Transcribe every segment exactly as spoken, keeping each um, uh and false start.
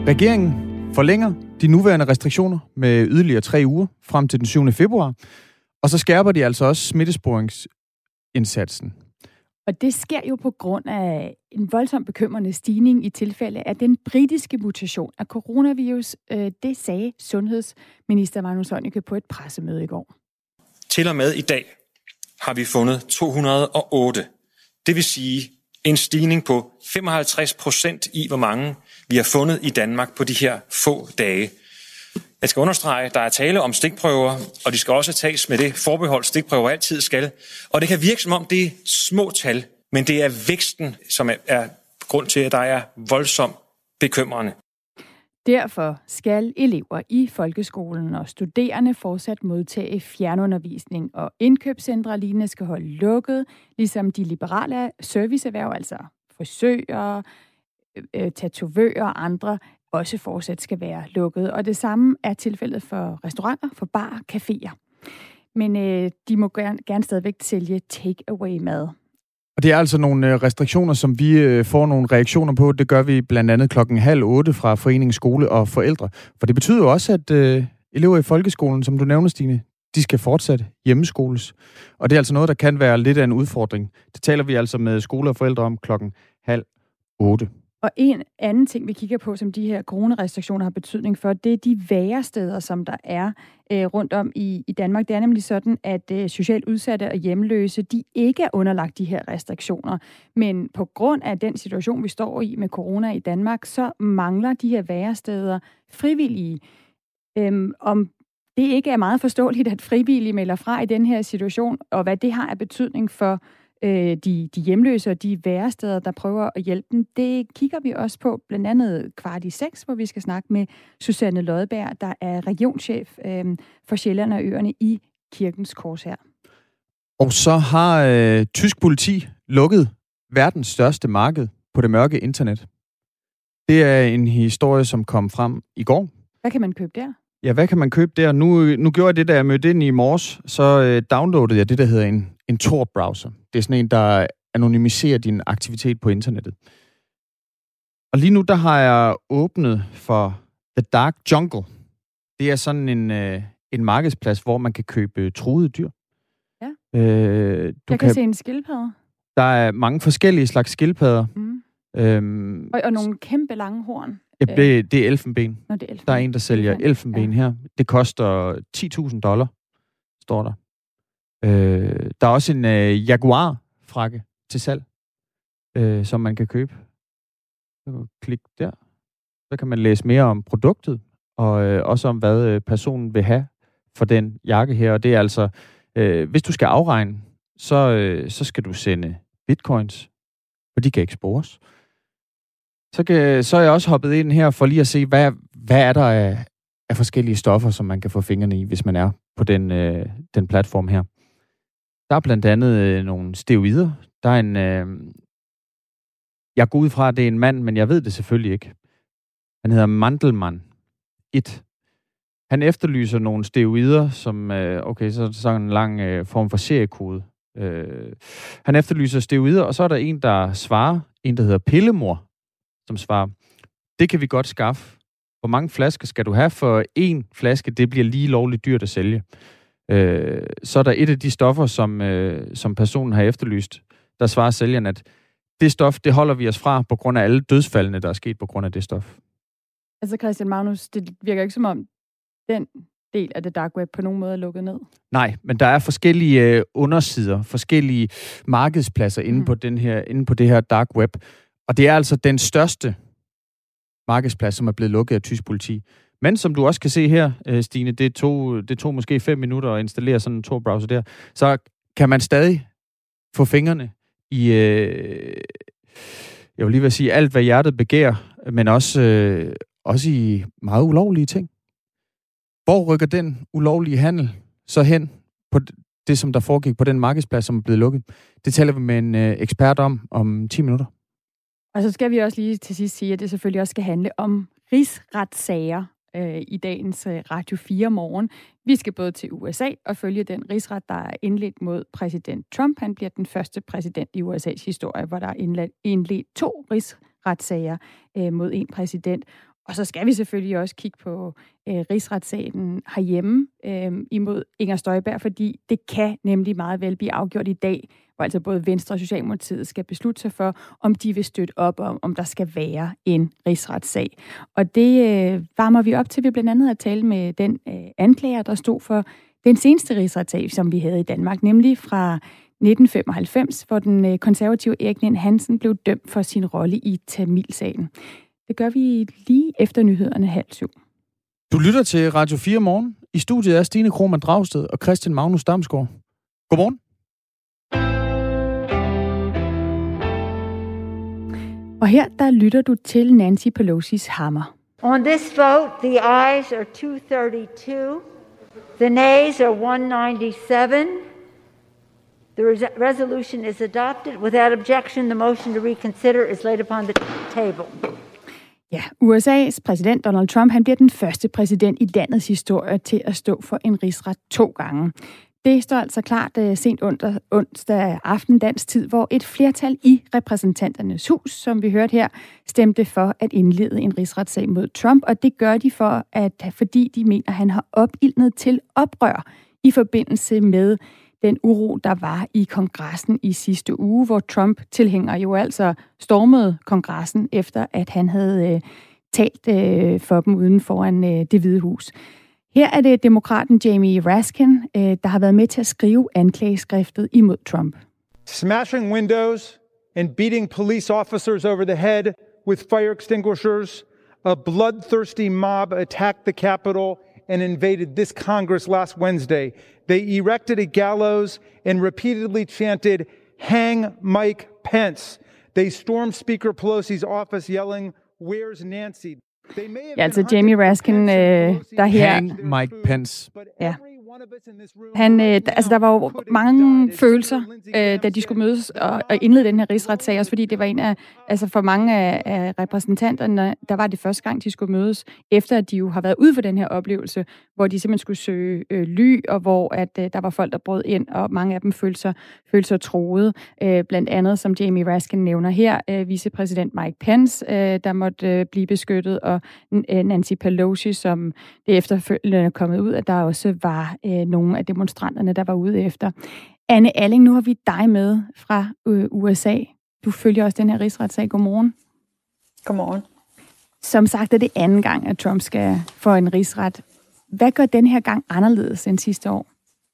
Regeringen forlænger de nuværende restriktioner med yderligere tre uger frem til den syvende februar, og så skærper de altså også smittesporingsindsatsen. Og det sker jo på grund af en voldsom bekymrende stigning i tilfælde af den britiske mutation af coronavirus. Det sagde sundhedsminister Magnus Heunicke på et pressemøde i går. Til og med i dag har vi fundet to hundrede og otte. Det vil sige en stigning på femoghalvtreds procent i, hvor mange vi har fundet i Danmark på de her få dage. Jeg skal understrege, at der er tale om stikprøver, og de skal også tages med det forbehold, stikprøver altid skal. Og det kan virke som om det er små tal, men det er væksten, som er grund til, at der er voldsomt bekymrende. Derfor skal elever i folkeskolen og studerende fortsat modtage fjernundervisning, og indkøbscentre lignende skal holde lukket, ligesom de liberale serviceerhverv, altså frisører, øh, tatovører og andre, også fortsat skal være lukket. Og det samme er tilfældet for restauranter, for barer, caféer. Men øh, de må gerne, gerne stadigvæk sælge take-away-mad. Og det er altså nogle restriktioner, som vi får nogle reaktioner på. Det gør vi blandt andet klokken halv otte fra Foreningen Skole og Forældre. For det betyder jo også, at øh, elever i folkeskolen, som du nævner, Stine, de skal fortsat hjemmeskoles. Og det er altså noget, der kan være lidt af en udfordring. Det taler vi altså med skole og forældre om klokken halv otte. Og en anden ting, vi kigger på, som de her coronarestriktioner har betydning for, det er de væresteder, som der er øh, rundt om i, i Danmark. Det er nemlig sådan, at øh, socialt udsatte og hjemløse, de ikke er underlagt de her restriktioner. Men på grund af den situation, vi står i med corona i Danmark, så mangler de her væresteder frivillige. Øhm, om det ikke er meget forståeligt, at frivillige melder fra i den her situation, og hvad det har af betydning for De, de hjemløse og de væresteder, der prøver at hjælpe dem, det kigger vi også på, blandt andet kvart i seks, hvor vi skal snakke med Susanne Lodberg, der er regionschef øh, for Sjælland og Øerne i Kirkens Korshær. Og så har øh, tysk politi lukket verdens største marked på det mørke internet. Det er en historie, som kom frem i går. Hvad kan man købe der? Ja, hvad kan man købe der? Nu, nu gjorde jeg det, da jeg mødte ind i morges, så øh, downloadede jeg det, der hedder en, en Tor-browser. Det er sådan en, der anonymiserer din aktivitet på internettet. Og lige nu, der har jeg åbnet for The Dark Jungle. Det er sådan en, øh, en markedsplads, hvor man kan købe truede dyr. Ja. Øh, du jeg kan, kan se en skildpadde. Der er mange forskellige slags skildpadder. Mm. Øhm, og, og nogle kæmpe lange horn. Ja, det, det er elfenben. Nå, det er elfenben. Der er en, der sælger elfenben ja. her. Det koster ti tusind dollar, står der. Øh, der er også en øh, Jaguar-frakke til salg, øh, som man kan købe. Klik der. Så kan man læse mere om produktet, og øh, også om, hvad øh, personen vil have for den jakke her. Og det er altså, øh, hvis du skal afregne, så, øh, så skal du sende bitcoins, og de kan ikke spores. Så, kan, så er jeg også hoppet ind her for lige at se, hvad, hvad er der af, af forskellige stoffer, som man kan få fingrene i, hvis man er på den, øh, den platform her. Der er blandt andet øh, nogle steroider. Der er en... Øh, jeg går ud fra, at det er en mand, men jeg ved det selvfølgelig ikke. Han hedder Mandelmann et. Han efterlyser nogle steroider, som... Øh, okay, så er det sådan en lang øh, form for seriekode. Øh, han efterlyser steroider, og så er der en, der svarer. En, der hedder Pillemor, som svarer, det kan vi godt skaffe. Hvor mange flasker skal du have for en flaske? Det bliver lige lovligt dyrt at sælge. Øh, så er der et af de stoffer, som, øh, som personen har efterlyst. Der svarer sælgeren, at det stof, det holder vi os fra på grund af alle dødsfaldene, der er sket på grund af det stof. Altså Christian Magnus, det virker ikke som om den del af det dark web på nogen måde er lukket ned. Nej, men der er forskellige øh, undersider, forskellige markedspladser mm. inde, på den her, inde på det her dark web. Og det er altså den største markedsplads, som er blevet lukket af tysk politi. Men som du også kan se her, Stine, det tog, det tog måske fem minutter at installere sådan en Tor-browser der, så kan man stadig få fingrene i, øh, jeg vil lige vil sige, alt hvad hjertet begærer, men også, øh, også i meget ulovlige ting. Hvor rykker den ulovlige handel så hen på det, som der foregik på den markedsplads, som er blevet lukket? Det taler vi med en øh, ekspert om om ti minutter. Og så skal vi også lige til sidst sige, at det selvfølgelig også skal handle om rigsretssager øh, i dagens øh, Radio fire morgen. Vi skal både til U S A og følge den rigsret, der er indledt mod præsident Trump. Han bliver den første præsident i U S A's historie, hvor der er indledt, indledt to rigsretssager øh, mod en præsident. Og så skal vi selvfølgelig også kigge på øh, rigsretssagen herhjemme øh, imod Inger Støjberg, fordi det kan nemlig meget vel blive afgjort i dag, hvor altså både Venstre og Socialdemokratiet skal beslutte sig for, om de vil støtte op om, om der skal være en rigsretssag. Og det øh, varmer vi op til ved blandt andet at tale med den øh, anklager, der stod for den seneste rigsretssag, som vi havde i Danmark, nemlig fra nitten femoghalvfems, hvor den øh, konservative Erik Ninn Hansen blev dømt for sin rolle i Tamilsagen. Det gør vi lige efter nyhederne halv syv. Du lytter til Radio fire Morgen. I studiet er Stine Krohmann Dragsted og Christian Magnus Damsgaard. Godmorgen. Og her der lytter du til Nancy Pelosi's hammer. On this vote, the ayes are two thirty-two, the nays are one ninety-seven. The res- resolution is adopted. Without objection, the motion to reconsider is laid upon the table. Ja, U S A's præsident Donald Trump, han bliver den første præsident i landets historie til at stå for en rigsret to gange. Det står altså klart uh, sent under onsdag aften dansk tid, hvor et flertal i repræsentanternes hus, som vi hørte her, stemte for at indlede en rigsretssag mod Trump, og det gør de for, at fordi de mener, at han har opildnet til oprør i forbindelse med den uro, der var i kongressen i sidste uge, hvor Trump-tilhængere jo altså stormede kongressen, efter at han havde øh, talt øh, for dem uden foran øh, Det Hvide Hus. Her er det demokraten Jamie Raskin, øh, der har været med til at skrive anklageskriftet imod Trump. Smashing windows and beating police officers over the head with fire extinguishers, a bloodthirsty mob attacked the Capitol and invaded this Congress last Wednesday. They erected a gallows and repeatedly chanted, "Hang Mike Pence." They stormed Speaker Pelosi's office yelling, "Where's Nancy?" Ja, altså Jamie Raskin, øh, der her... Hang Mike Pence. Ja. Han, øh, altså, der var jo mange følelser, øh, da de skulle mødes og, og indlede den her rigsretssag, også fordi det var en af, altså for mange af, af repræsentanterne, der var det første gang, de skulle mødes, efter at de jo har været ude for den her oplevelse, hvor de simpelthen skulle søge øh, ly, og hvor at, øh, der var folk, der brød ind, og mange af dem følte sig, følte sig troede. Øh, blandt andet, som Jamie Raskin nævner her, øh, vicepræsident Mike Pence, øh, der måtte øh, blive beskyttet, og øh, Nancy Pelosi, som det efterfølgende er kommet ud, at der også var øh, nogle af demonstranterne, der var ude efter. Anne Alling, nu har vi dig med fra øh, U S A. Du følger også den her rigsretssag. Godmorgen. Godmorgen. Som sagt er det anden gang, at Trump skal få en rigsret. Hvad gør den her gang anderledes end sidste år?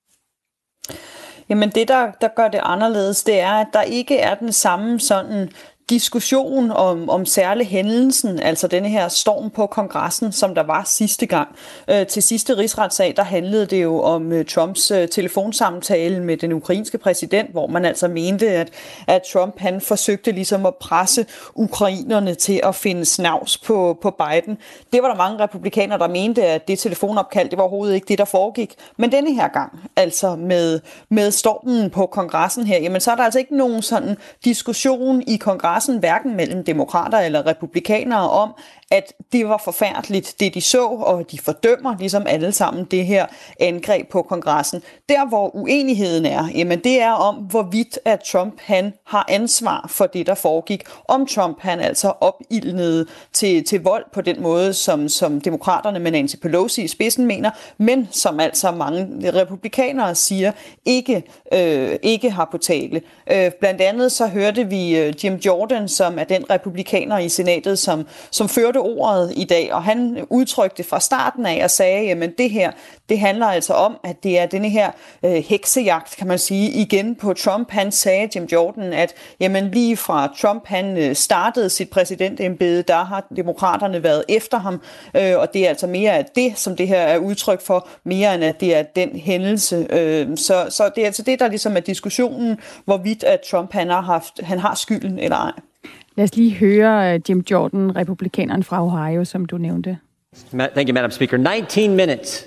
Jamen det, der, der gør det anderledes, det er, at der ikke er den samme sådan diskussion om, om særlig hændelsen, altså denne her storm på kongressen, som der var sidste gang. Øh, til sidste rigsretssag, der handlede det jo om uh, Trumps uh, telefonsamtale med den ukrainske præsident, hvor man altså mente, at, at Trump han forsøgte ligesom at presse ukrainerne til at finde snavs på, på Biden. Det var der mange republikanere, der mente, at det telefonopkald, det var overhovedet ikke det, der foregik. Men denne her gang, altså med, med stormen på kongressen her, jamen så er der altså ikke nogen sådan diskussion i kongressen, hverken mellem demokrater eller republikanere om, at det var forfærdeligt, det de så, og de fordømmer ligesom alle sammen det her angreb på kongressen. Der, hvor uenigheden er, jamen det er om, hvorvidt at Trump han har ansvar for det, der foregik. Om Trump han altså opildnede til, til vold på den måde, som, som demokraterne med Nancy Pelosi i spidsen mener, men som altså mange republikanere siger, ikke, øh, ikke har på tale. Øh, blandt andet så hørte vi øh, Jim Jordan, som er den republikaner i senatet, som, som førte ordet i dag, og han udtrykte fra starten af og sagde, jamen det her, det handler altså om, at det er denne her øh, heksejagt, kan man sige, igen på Trump. Han sagde, Jim Jordan, at jamen lige fra Trump, han øh, startede sit præsidentembede, der har demokraterne været efter ham, øh, og det er altså mere af det, som det her er udtryk for, mere end at det er den hændelse. Øh, så, så det er altså det, der ligesom er diskussionen, hvorvidt at Trump han har, haft, han har skylden eller ej. Lad os lige høre Jim Jordan, republikaneren fra Ohio, som du nævnte. Thank you, Madam Speaker. nineteen minutes.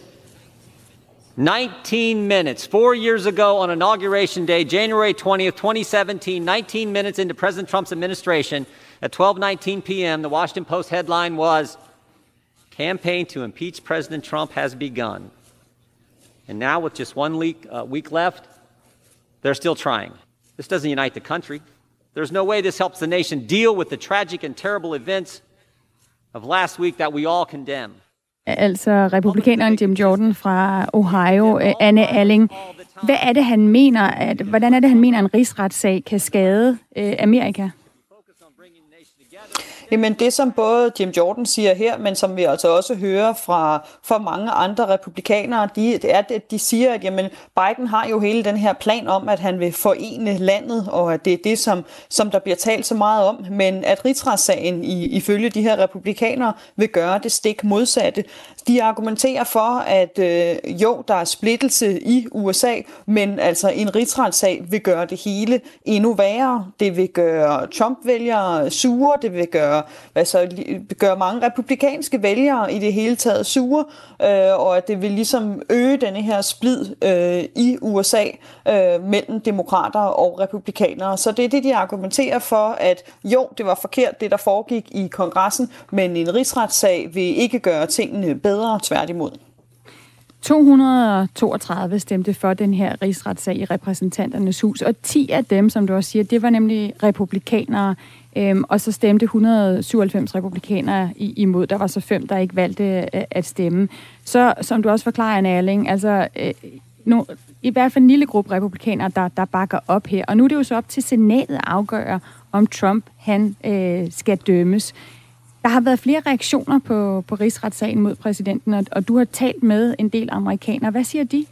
nineteen minutes. Four years ago on Inauguration Day, January twentieth, twenty seventeen, nineteen minutes into President Trump's administration, at twelve nineteen p.m., the Washington Post headline was, "Campaign to impeach President Trump has begun." And now, with just one week, uh, week left, they're still trying. This doesn't unite the country. There's no way this helps the nation deal with the tragic and terrible events of last week that we all condemn. Altså republikaneren Jim Jordan fra Ohio, Anne Alling. Hvad er det, han mener, at, hvordan er det, han mener, at en rigsretssag kan skade øh, Amerika? Jamen det, som både Jim Jordan siger her, men som vi altså også hører fra, fra mange andre republikanere, de, det er, at de siger, at jamen, Biden har jo hele den her plan om, at han vil forene landet, og at det er det, som, som der bliver talt så meget om, men at rigsretssagen i, ifølge de her republikanere vil gøre det stik modsatte. De argumenterer for, at øh, jo, der er splittelse i U S A, men altså en rigsretssag vil gøre det hele endnu værre. Det vil gøre Trump-vælgere sure, det vil gøre, altså, gøre mange republikanske vælgere i det hele taget sure, øh, og at det vil ligesom øge denne her splid øh, i U S A øh, mellem demokrater og republikanere. Så det er det, de argumenterer for, at jo, det var forkert, det der foregik i kongressen, men en rigsretssag vil ikke gøre tingene bedre, tværtimod. to hundrede og toogtredive stemte for den her rigsretssag i repræsentanternes hus, og ti af dem, som du også siger, det var nemlig republikanere, øhm, og så stemte et hundrede og syvoghalvfems republikanere imod. Der var så fem, der ikke valgte at stemme. Så, som du også forklarer, Anne Alling, altså øh, no, i hvert fald en lille gruppe republikanere, der, der bakker op her. Og nu er det jo så op til senatet at afgøre, om Trump han øh, skal dømmes. Der har været flere reaktioner på, på rigsretssagen mod præsidenten, og, og du har talt med en del amerikanere. Hvad siger de?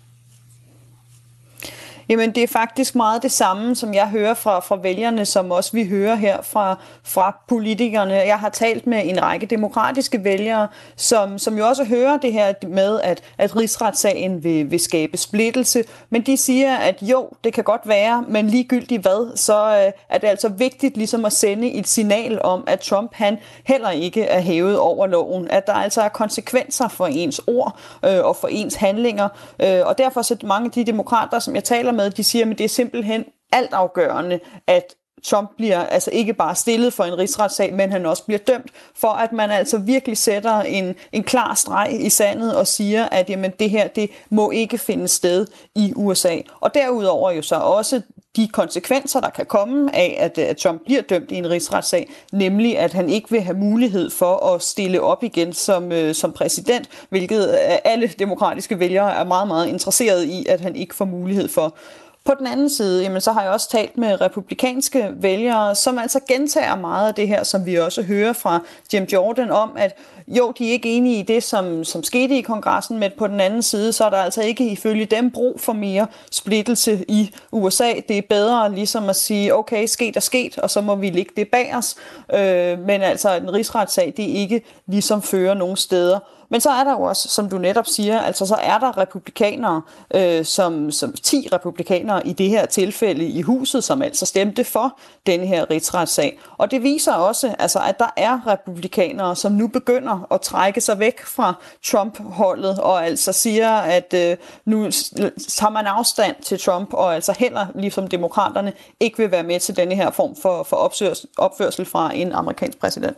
Jamen, det er faktisk meget det samme, som jeg hører fra, fra vælgerne, som også vi hører her fra, fra politikerne. Jeg har talt med en række demokratiske vælgere, som, som jo også hører det her med, at, at rigsretssagen vil, vil skabe splittelse. Men de siger, at jo, det kan godt være, men ligegyldigt hvad, så øh, er det altså vigtigt ligesom at sende et signal om, at Trump han heller ikke er hævet over loven. At der altså er konsekvenser for ens ord øh, og for ens handlinger. Øh, og derfor så mange af de demokrater, som jeg taler med, de siger, at det er simpelthen altafgørende, at Trump bliver altså ikke bare stillet for en rigsretssag, men han også bliver dømt, for at man altså virkelig sætter en, en klar streg i sandet og siger, at jamen, det her det må ikke finde sted i U S A. Og derudover jo så også de konsekvenser, der kan komme af, at, at Trump bliver dømt i en rigsretssag, nemlig at han ikke vil have mulighed for at stille op igen som, øh, som præsident, hvilket alle demokratiske vælgere er meget, meget interesserede i, at han ikke får mulighed for. På den anden side, jamen, så har jeg også talt med republikanske vælgere, som altså gentager meget af det her, som vi også hører fra Jim Jordan om, at jo, de er ikke enige i det, som, som skete i kongressen, men på den anden side, så er der altså ikke ifølge dem brug for mere splittelse i U S A. Det er bedre ligesom at sige, okay, sket er sket, og så må vi lægge det bag os. Øh, men altså, en rigsretssag, det er ikke ligesom fører nogen steder. Men så er der jo også, som du netop siger, altså så er der republikanere, øh, som, som ti republikanere i det her tilfælde i huset, som altså stemte for denne her rigsretssag. Og det viser også, altså, at der er republikanere, som nu begynder at trække sig væk fra Trump-holdet, og altså siger, at øh, nu tager man afstand til Trump, og altså heller, ligesom demokraterne, ikke vil være med til denne her form for, for opførsel, opførsel fra en amerikansk præsident.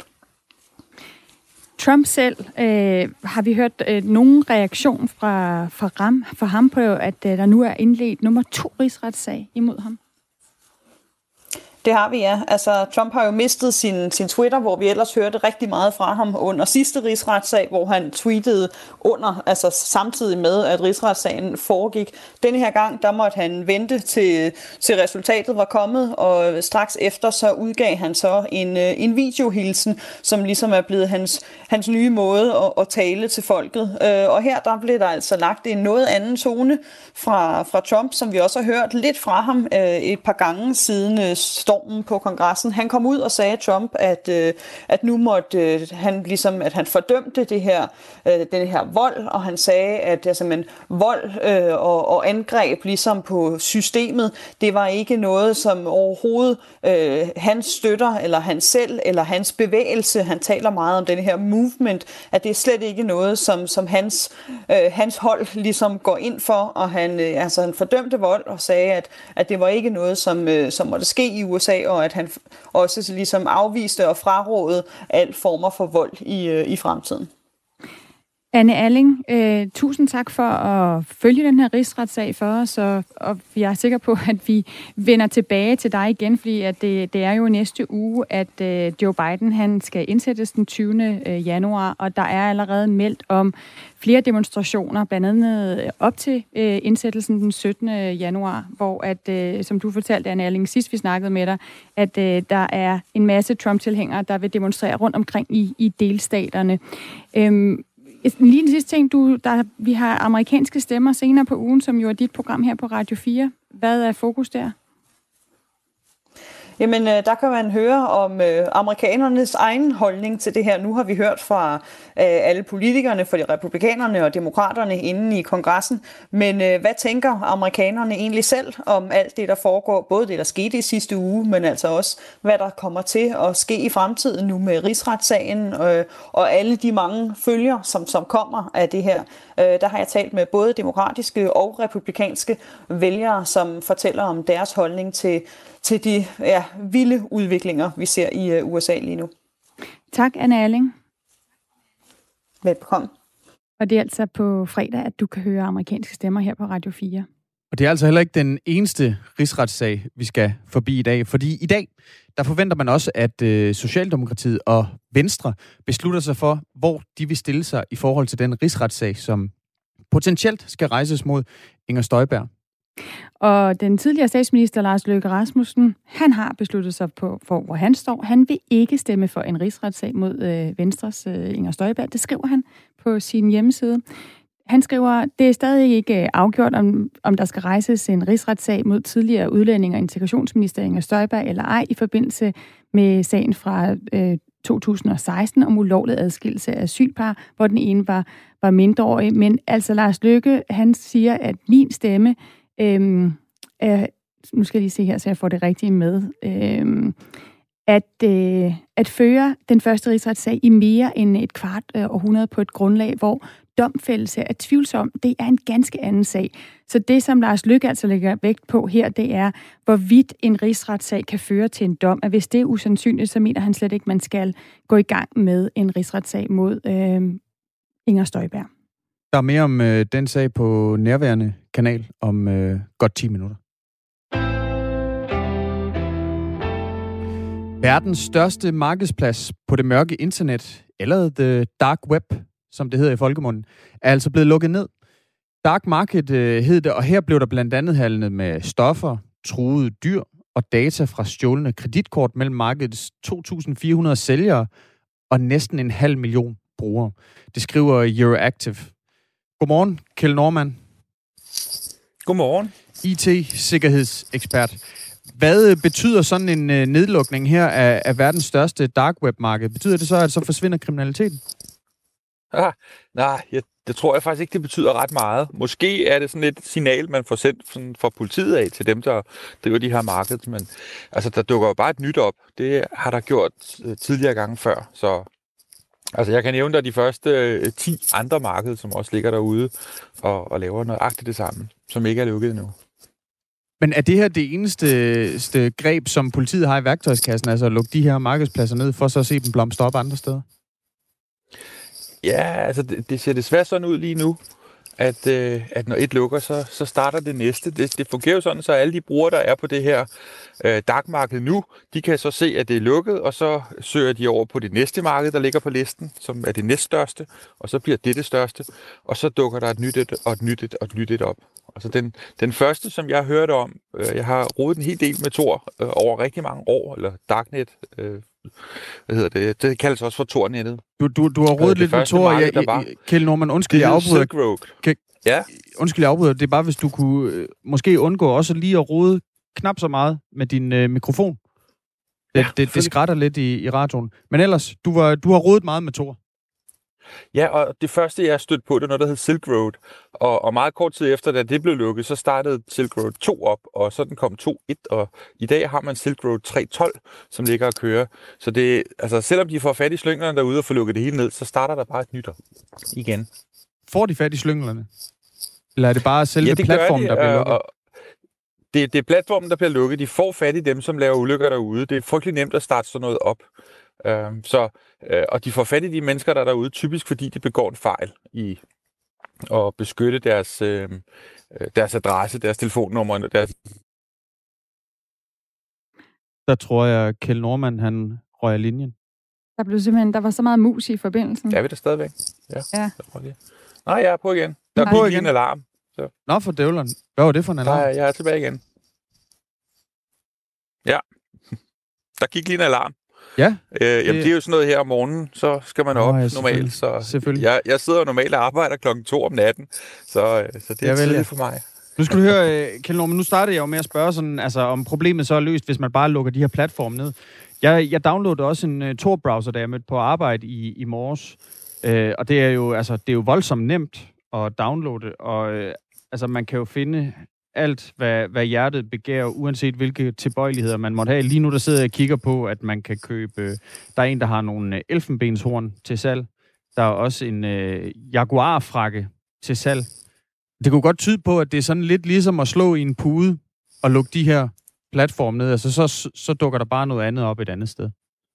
Trump selv, øh, har vi hørt øh, nogen reaktion fra, fra, ham, fra ham på, at øh, der nu er indledt nummer to rigsretssag imod ham? Det har vi, ja. Altså, Trump har jo mistet sin, sin Twitter, hvor vi ellers hørte rigtig meget fra ham under sidste rigsretssag, hvor han tweetede under, altså samtidig med, at rigsretssagen foregik. Denne her gang, der måtte han vente til, til resultatet var kommet, og straks efter så udgav han så en, en videohilsen, som ligesom er blevet hans, hans nye måde at, at tale til folket. Og her der blev der altså lagt en noget anden tone fra, fra Trump, som vi også har hørt lidt fra ham et par gange siden stormen på kongressen. Han kom ud og sagde Trump, at, øh, at nu måtte øh, han ligesom, at han fordømte det her, øh, den her vold, og han sagde, at altså, men, vold øh, og, og angreb ligesom på systemet, det var ikke noget, som overhovedet øh, han støtter, eller han selv, eller hans bevægelse. Han taler meget om den her movement, at det er slet ikke noget, som, som hans, øh, hans hold ligesom går ind for, og han, øh, altså, han fordømte vold og sagde, at, at det var ikke noget, som, øh, som måtte ske i U S A, og at han også ligesom afviste og frarådede alle former for vold i, i fremtiden. Anne Alling, øh, tusind tak for at følge den her rigsretssag for os, og, og jeg er sikker på, at vi vender tilbage til dig igen, fordi at det, det er jo næste uge, at øh, Joe Biden han skal indsættes den tyvende januar, og der er allerede meldt om flere demonstrationer, blandt andet op til øh, indsættelsen den syttende januar, hvor, at, øh, som du fortalte, Anne Alling, sidst vi snakkede med dig, at øh, der er en masse Trump-tilhængere, der vil demonstrere rundt omkring i, i delstaterne. Øhm, Lige den sidste ting, du, der, vi har amerikanske stemmer senere på ugen, som jo er dit program her på Radio fire. Hvad er fokus der? Jamen, der kan man høre om øh, amerikanernes egen holdning til det her. Nu har vi hørt fra øh, alle politikerne, fra de republikanerne og demokraterne inde i kongressen. Men øh, hvad tænker amerikanerne egentlig selv om alt det, der foregår? Både det, der skete i sidste uge, men altså også, hvad der kommer til at ske i fremtiden nu med rigsretssagen øh, og alle de mange følger, som, som kommer af det her. Øh, der har jeg talt med både demokratiske og republikanske vælgere, som fortæller om deres holdning til til de ja, vilde udviklinger, vi ser i uh, U S A lige nu. Tak, Anne Alling. Velbekomme. Og det er altså på fredag, at du kan høre amerikanske stemmer her på Radio fire. Og det er altså heller ikke den eneste rigsretssag, vi skal forbi i dag. Fordi i dag, der forventer man også, at øh, Socialdemokratiet og Venstre beslutter sig for, hvor de vil stille sig i forhold til den rigsretssag, som potentielt skal rejses mod Inger Støjberg. Og den tidligere statsminister Lars Løkke Rasmussen, han har besluttet sig på, for, hvor han står. Han vil ikke stemme for en rigsretssag mod øh, Venstres øh, Inger Støjberg. Det skriver han på sin hjemmeside. Han skriver, det er stadig ikke afgjort, om, om der skal rejses en rigsretssag mod tidligere udlænding og integrationsminister Inger Støjberg eller ej, i forbindelse med sagen fra øh, to tusind og seksten om ulovlig adskillelse af asylpar, hvor den ene var, var mindreårig. Men altså Lars Løkke, han siger, at min stemme Øhm, øh, nu skal jeg lige se her, så jeg får det rigtige med, øhm, at, øh, at føre den første rigsretssag i mere end et kvart øh, århundrede på et grundlag, hvor domfældelse er tvivlsom, det er en ganske anden sag. Så det, som Lars Løkke altså lægger vægt på her, det er, hvorvidt en rigsretssag kan føre til en dom. At hvis det er usandsynligt, så mener han slet ikke, man skal gå i gang med en rigsretssag mod øh, Inger Støjberg. Der er mere om øh, den sag på nærværende kanal om øh, godt ti minutter. Verdens største markedsplads på det mørke internet, eller The Dark Web, som det hedder i folkemunden, er altså blevet lukket ned. Dark Market øh, hed det, og her blev der blandt andet handlet med stoffer, truede dyr og data fra stjålne kreditkort mellem markedets to tusind fire hundrede sælgere og næsten en halv million brugere. Det skriver Euroactive. Godmorgen, Kjeld Norman. Godmorgen. I T-sikkerhedsekspert. Hvad betyder sådan en uh, nedlukning her af, af verdens største dark web-marked? Betyder det så, at så forsvinder kriminaliteten? Ah, nej, jeg, det tror jeg faktisk ikke, det betyder ret meget. Måske er det sådan et signal, man får sendt sådan, fra politiet af til dem, der driver de her markeds. Men altså, der dukker jo bare et nyt op. Det har der gjort uh, tidligere gange før, så... Altså, jeg kan nævne dig de første øh, ti andre markeder, som også ligger derude og, og laver nøjagtigt det samme, som ikke er lukket endnu. Men er det her det eneste greb, som politiet har i værktøjskassen, altså at lukke de her markedspladser ned, for så at se dem blomstre op andre steder? Ja, altså, det, det ser desværre sådan ud lige nu, at, øh, at når et lukker, så, så starter det næste. Det, det fungerer jo sådan, så alle de brugere, der er på det her øh, dark-marked nu, de kan så se, at det er lukket, og så søger de over på det næste marked, der ligger på listen, som er det næststørste, og så bliver det det største, og så dukker der et nyt et, og et nyt et, og et nyt et op. Altså den, den første, som jeg har hørt om, øh, jeg har rodet en hel del med Tor øh, over rigtig mange år, eller Darknet, øh, hvad hedder det? Det kaldes også for Tor-nettet. Du, du, du har rodet lidt med Tor. Jeg, jeg, Kjeld Norman, undskyld, jeg afbryder. Silk Road. Kan, ja. Undskyld, jeg afbryder. Det er bare, hvis du kunne øh, måske undgå også lige at rode knap så meget med din øh, mikrofon. Det, ja, det, det skrætter lidt i, i radioen. Men ellers, du, var, du har rodet meget med Tor. Ja, og det første, jeg stødte på, det var noget, der hed Silk Road. Og, og meget kort tid efter, da det blev lukket, så startede Silk Road to op, og så den kom to punkt et, og i dag har man Silk Road tre punkt tolv, som ligger og kører. Så det, altså, selvom de får fat i slynglerne derude og får lukket det hele ned, så starter der bare et nyt op igen. Får de fat i slynglerne? Eller er det bare selve ja, det platformen, de, der bliver lukket? Og, det, det er platformen, der bliver lukket. De får fat i dem, som laver ulykker derude. Det er frygtelig nemt at starte sådan noget op. Øh, så, øh, og de får fat i de mennesker, der er derude, typisk fordi de begår en fejl i at beskytte deres, øh, deres adresse, deres telefonnummer, deres... Der tror jeg, Kjeld Norman, han røg af linjen. Der blev simpelthen, der var så meget mus i forbindelsen. Er vi der stadigvæk? Ja. Ja. Nej, jeg er på igen. Der er på igen. En alarm. Så. Nå, for dævleren. Hvad var det for en alarm? Nej, jeg er tilbage igen. Ja. Der gik lige en alarm. Ja. Øh, jamen, det... det er jo sådan noget her om morgenen, så skal man op oh, ja, normalt. Så selvfølgelig. Jeg, jeg sidder jo normalt og arbejder klokken to om natten, så, så det er tidligt ja. for mig. Nu skal du høre, Kjeld Norman, nu startede jeg jo med at spørge sådan, altså, om problemet så er løst, hvis man bare lukker de her platforme ned. Jeg, jeg downloadede også en uh, Tor-browser, da jeg mødte på arbejde i, i morges. Uh, og det er jo altså det er jo voldsomt nemt at downloade, og uh, altså man kan jo finde alt, hvad, hvad hjertet begærer, uanset hvilke tilbøjeligheder man måtte have. Lige nu der sidder jeg og kigger på, at man kan købe... Uh, der er en, der har nogle uh, elfenbenshorn til salg. Der er også en uh, Jaguar-frakke til salg. Det kunne godt tyde på, at det er sådan lidt ligesom at slå i en pude og lukke de her platforme ned. Altså så, så dukker der bare noget andet op et andet sted.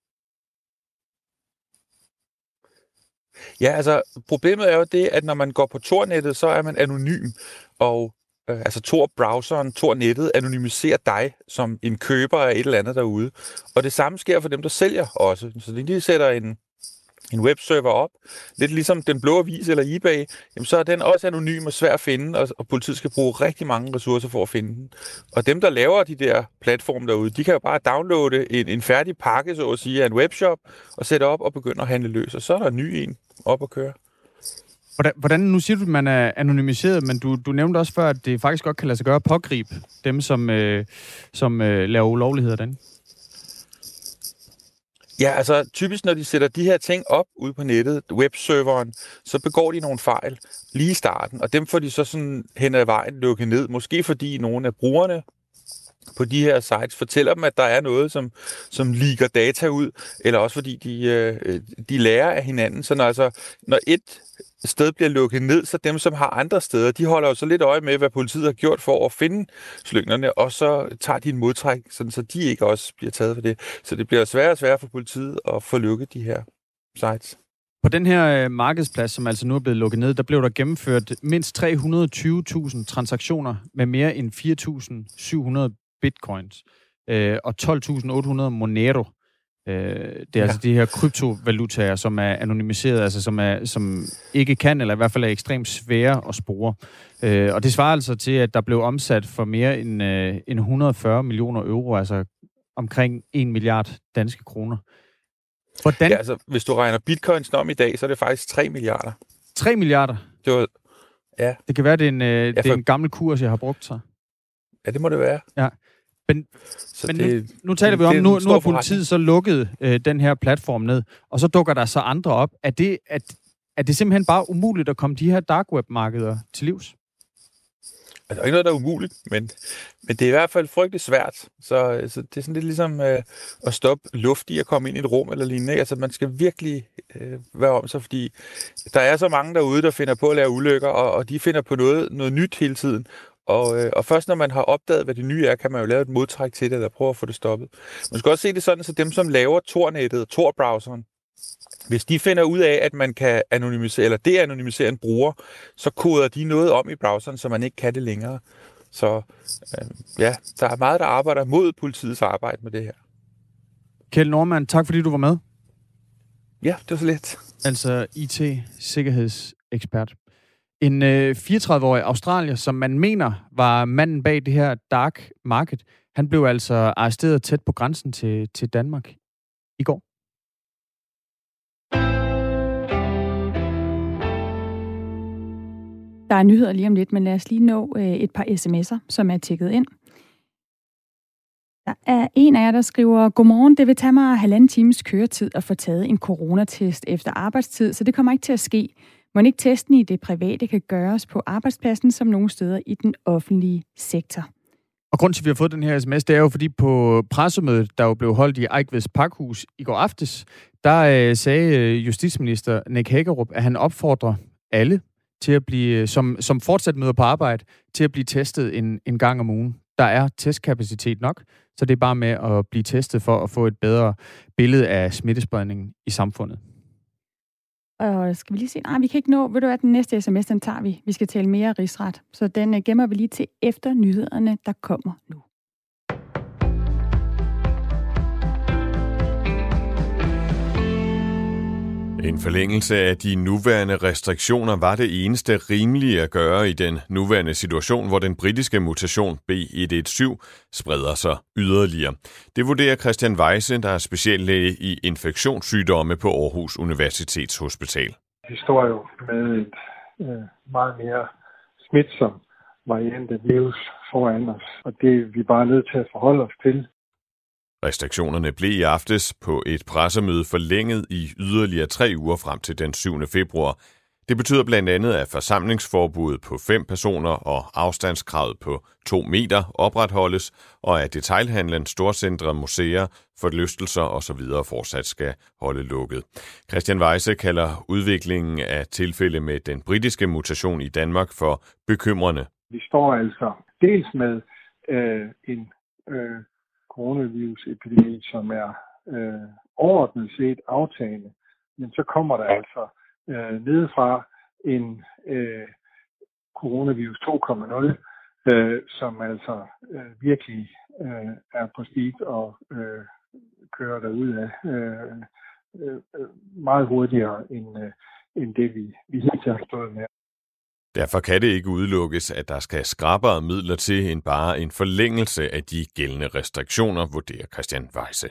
Ja, altså problemet er jo det, at når man går på Tor-nettet, så er man anonym. Og øh, altså Tor-browseren, Tor-nettet anonymiserer dig som en køber af et eller andet derude. Og det samme sker for dem, der sælger også. Så de sætter en... en webserver op, lidt ligesom Den Blå Avis eller eBay, jamen så er den også anonym og svær at finde, og, og politiet skal bruge rigtig mange ressourcer for at finde den. Og dem, der laver de der platforme derude, de kan jo bare downloade en, en færdig pakke, så at sige, af en webshop, og sætte op og begynde at handle løs. Og så er der en ny en op at køre. Hvordan, hvordan nu siger du, at man er anonymiseret, men du, du nævnte også før, at det faktisk godt kan lade sig gøre at pågribe dem, som, øh, som øh, laver ulovligheder derinde. Ja, altså typisk når de sætter de her ting op ude på nettet, webserveren, så begår de nogle fejl lige i starten, og dem får de så sådan hen ad vejen lukket ned. Måske fordi nogle af brugerne på de her sites fortæller dem, at der er noget, som, som leaker data ud, eller også fordi de, øh, de lærer af hinanden. Så når, altså, når et sted bliver lukket ned, så dem, som har andre steder, de holder jo så lidt øje med, hvad politiet har gjort for at finde slyngerne, og så tager de en modtræk, sådan, så de ikke også bliver taget for det. Så det bliver sværere og sværere for politiet at få lukket de her sites. På den her markedsplads, som altså nu er blevet lukket ned, der blev der gennemført mindst tre hundrede og tyve tusind transaktioner med mere end fire tusind syv hundrede bitcoins øh, og tolv tusind otte hundrede Monero. Øh, det er ja. altså de her kryptovalutaer, som er anonymiseret, altså som, er, som ikke kan, eller i hvert fald er ekstremt svære at spore. Øh, og det svarer altså til, at der blev omsat for mere end, øh, end et hundrede og fyrre millioner euro, altså omkring en milliard danske kroner. Hvordan? Ja, altså, hvis du regner bitcoins om i dag, så er det faktisk tre milliarder. tre milliarder? Det var, ja. Det kan være, det er en, øh, ja, for... det er en gammel kurs, jeg har brugt så. Ja, det må det være. Ja. Men, men det, nu, nu taler vi om, nu, nu har politiet så lukket øh, den her platform ned, og så dukker der så andre op. Er det, at, er det simpelthen bare umuligt at komme de her dark web-markeder til livs? Altså, der er ikke noget, der er umuligt, men, men det er i hvert fald frygteligt svært. Så, så det er sådan lidt ligesom øh, at stoppe luft i at komme ind i et rum eller lignende. Altså, man skal virkelig øh, være om sig, fordi der er så mange derude, der finder på at lave ulykker, og, og de finder på noget, noget nyt hele tiden. Og, øh, og først når man har opdaget, hvad det nye er, kan man jo lave et modtræk til det, eller prøve at få det stoppet. Man skal også se det sådan, så dem, som laver Tor-nettet, Tor-browseren, hvis de finder ud af, at man kan anonymisere, eller de-anonymisere en bruger, så koder de noget om i browseren, så man ikke kan det længere. Så øh, ja, der er meget, der arbejder mod politiets arbejde med det her. Kjeld Norman, tak fordi du var med. Ja, det var så lidt. Altså I T-sikkerhedsekspert. En øh, fireogtredive-årig australier, som man mener var manden bag det her dark market, han blev altså arresteret tæt på grænsen til, til Danmark i går. Der er nyheder lige om lidt, men lad os lige nå øh, et par sms'er, som er tækket ind. Der er en af jer, der skriver, godmorgen, det vil tage mig halvanden times køretid at få taget en coronatest efter arbejdstid, så det kommer ikke til at ske. Må ikke testen i det private kan gøres på arbejdspladsen som nogle steder i den offentlige sektor. Og grund til, at vi har fået den her sms, det er jo fordi på pressemødet, der jo blev holdt i Eigtveds Pakhus i går aftes, der øh, sagde justitsminister Nick Hækkerup, at han opfordrer alle til at blive, som, som fortsat møder på arbejde, til at blive testet en, en gang om ugen. Der er testkapacitet nok, så det er bare med at blive testet for at få et bedre billede af smittespredningen i samfundet. Og skal vi lige se? Nej, vi kan ikke nå. Ved du hvad, den næste sms, den tager vi. Vi skal tale mere rigsret. Så den uh, gemmer vi lige til efter nyhederne, der kommer nu. En forlængelse af de nuværende restriktioner var det eneste rimelige at gøre i den nuværende situation, hvor den britiske mutation B et et syv spreder sig yderligere. Det vurderer Christian Weise, der er speciallæge i infektionssygdomme på Aarhus Universitetshospital. Vi står jo med et øh, meget mere smitsom variant af virus foran os, og det er vi bare nødt til at forholde os til. Restriktionerne blev i aftes på et pressemøde forlænget i yderligere tre uger frem til den syvende februar. Det betyder blandt andet, at forsamlingsforbuddet på fem personer og afstandskravet på to meter opretholdes, og at detailhandlen, storcentre, museer, forlystelser osv. fortsat skal holde lukket. Christian Weise kalder udviklingen af tilfælde med den britiske mutation i Danmark for bekymrende. Vi står altså dels med øh, en øh, coronavirusepidemi, som er øh, overordnet set aftagende, men så kommer der altså øh, nedefra en øh, coronavirus to punkt nul, øh, som altså øh, virkelig øh, er på speed og øh, kører derudad øh, øh, meget hurtigere end, øh, end det, vi, vi hidtil har stået med. Derfor kan det ikke udelukkes, at der skal skrappere midler til end bare en forlængelse af de gældende restriktioner, vurderer Christian Weise.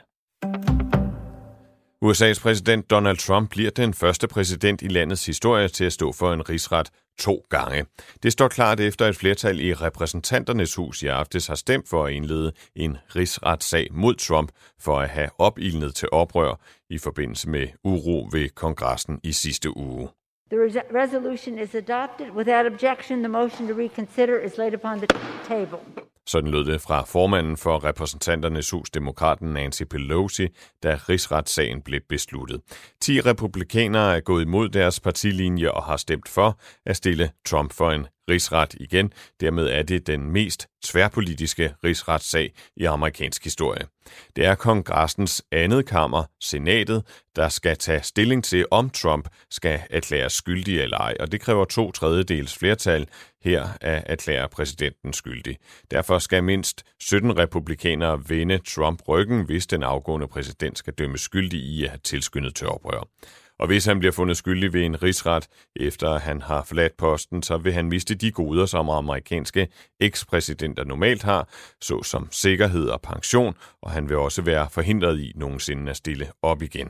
U S A's præsident Donald Trump bliver den første præsident i landets historie til at stå for en rigsret to gange. Det står klart efter et flertal i repræsentanternes hus i aftes har stemt for at indlede en rigsretssag mod Trump for at have opildnet til oprør i forbindelse med uro ved kongressen i sidste uge. The resolution is adopted without objection. The motion to reconsider is laid upon the table. Sådan lød det fra formanden for repræsentanternes hus, demokraten Nancy Pelosi, da rigsretssagen blev besluttet. Ti republikanere er gået imod deres partilinje og har stemt for at stille Trump for en rigsret igen. Dermed er det den mest tværpolitiske rigsretssag i amerikansk historie. Det er kongressens andet kammer, senatet, der skal tage stilling til, om Trump skal erklæres skyldig eller ej, og det kræver to tredjedels flertal her at erklære præsidenten skyldig. Derfor skal mindst sytten republikanere vende Trump ryggen, hvis den afgående præsident skal dømmes skyldig i at have tilskyndet til oprør. Og hvis han bliver fundet skyldig ved en rigsret, efter at han har forladt posten, så vil han miste de goder, som amerikanske ekspræsidenter normalt har, såsom sikkerhed og pension, og han vil også være forhindret i nogensinde at stille op igen.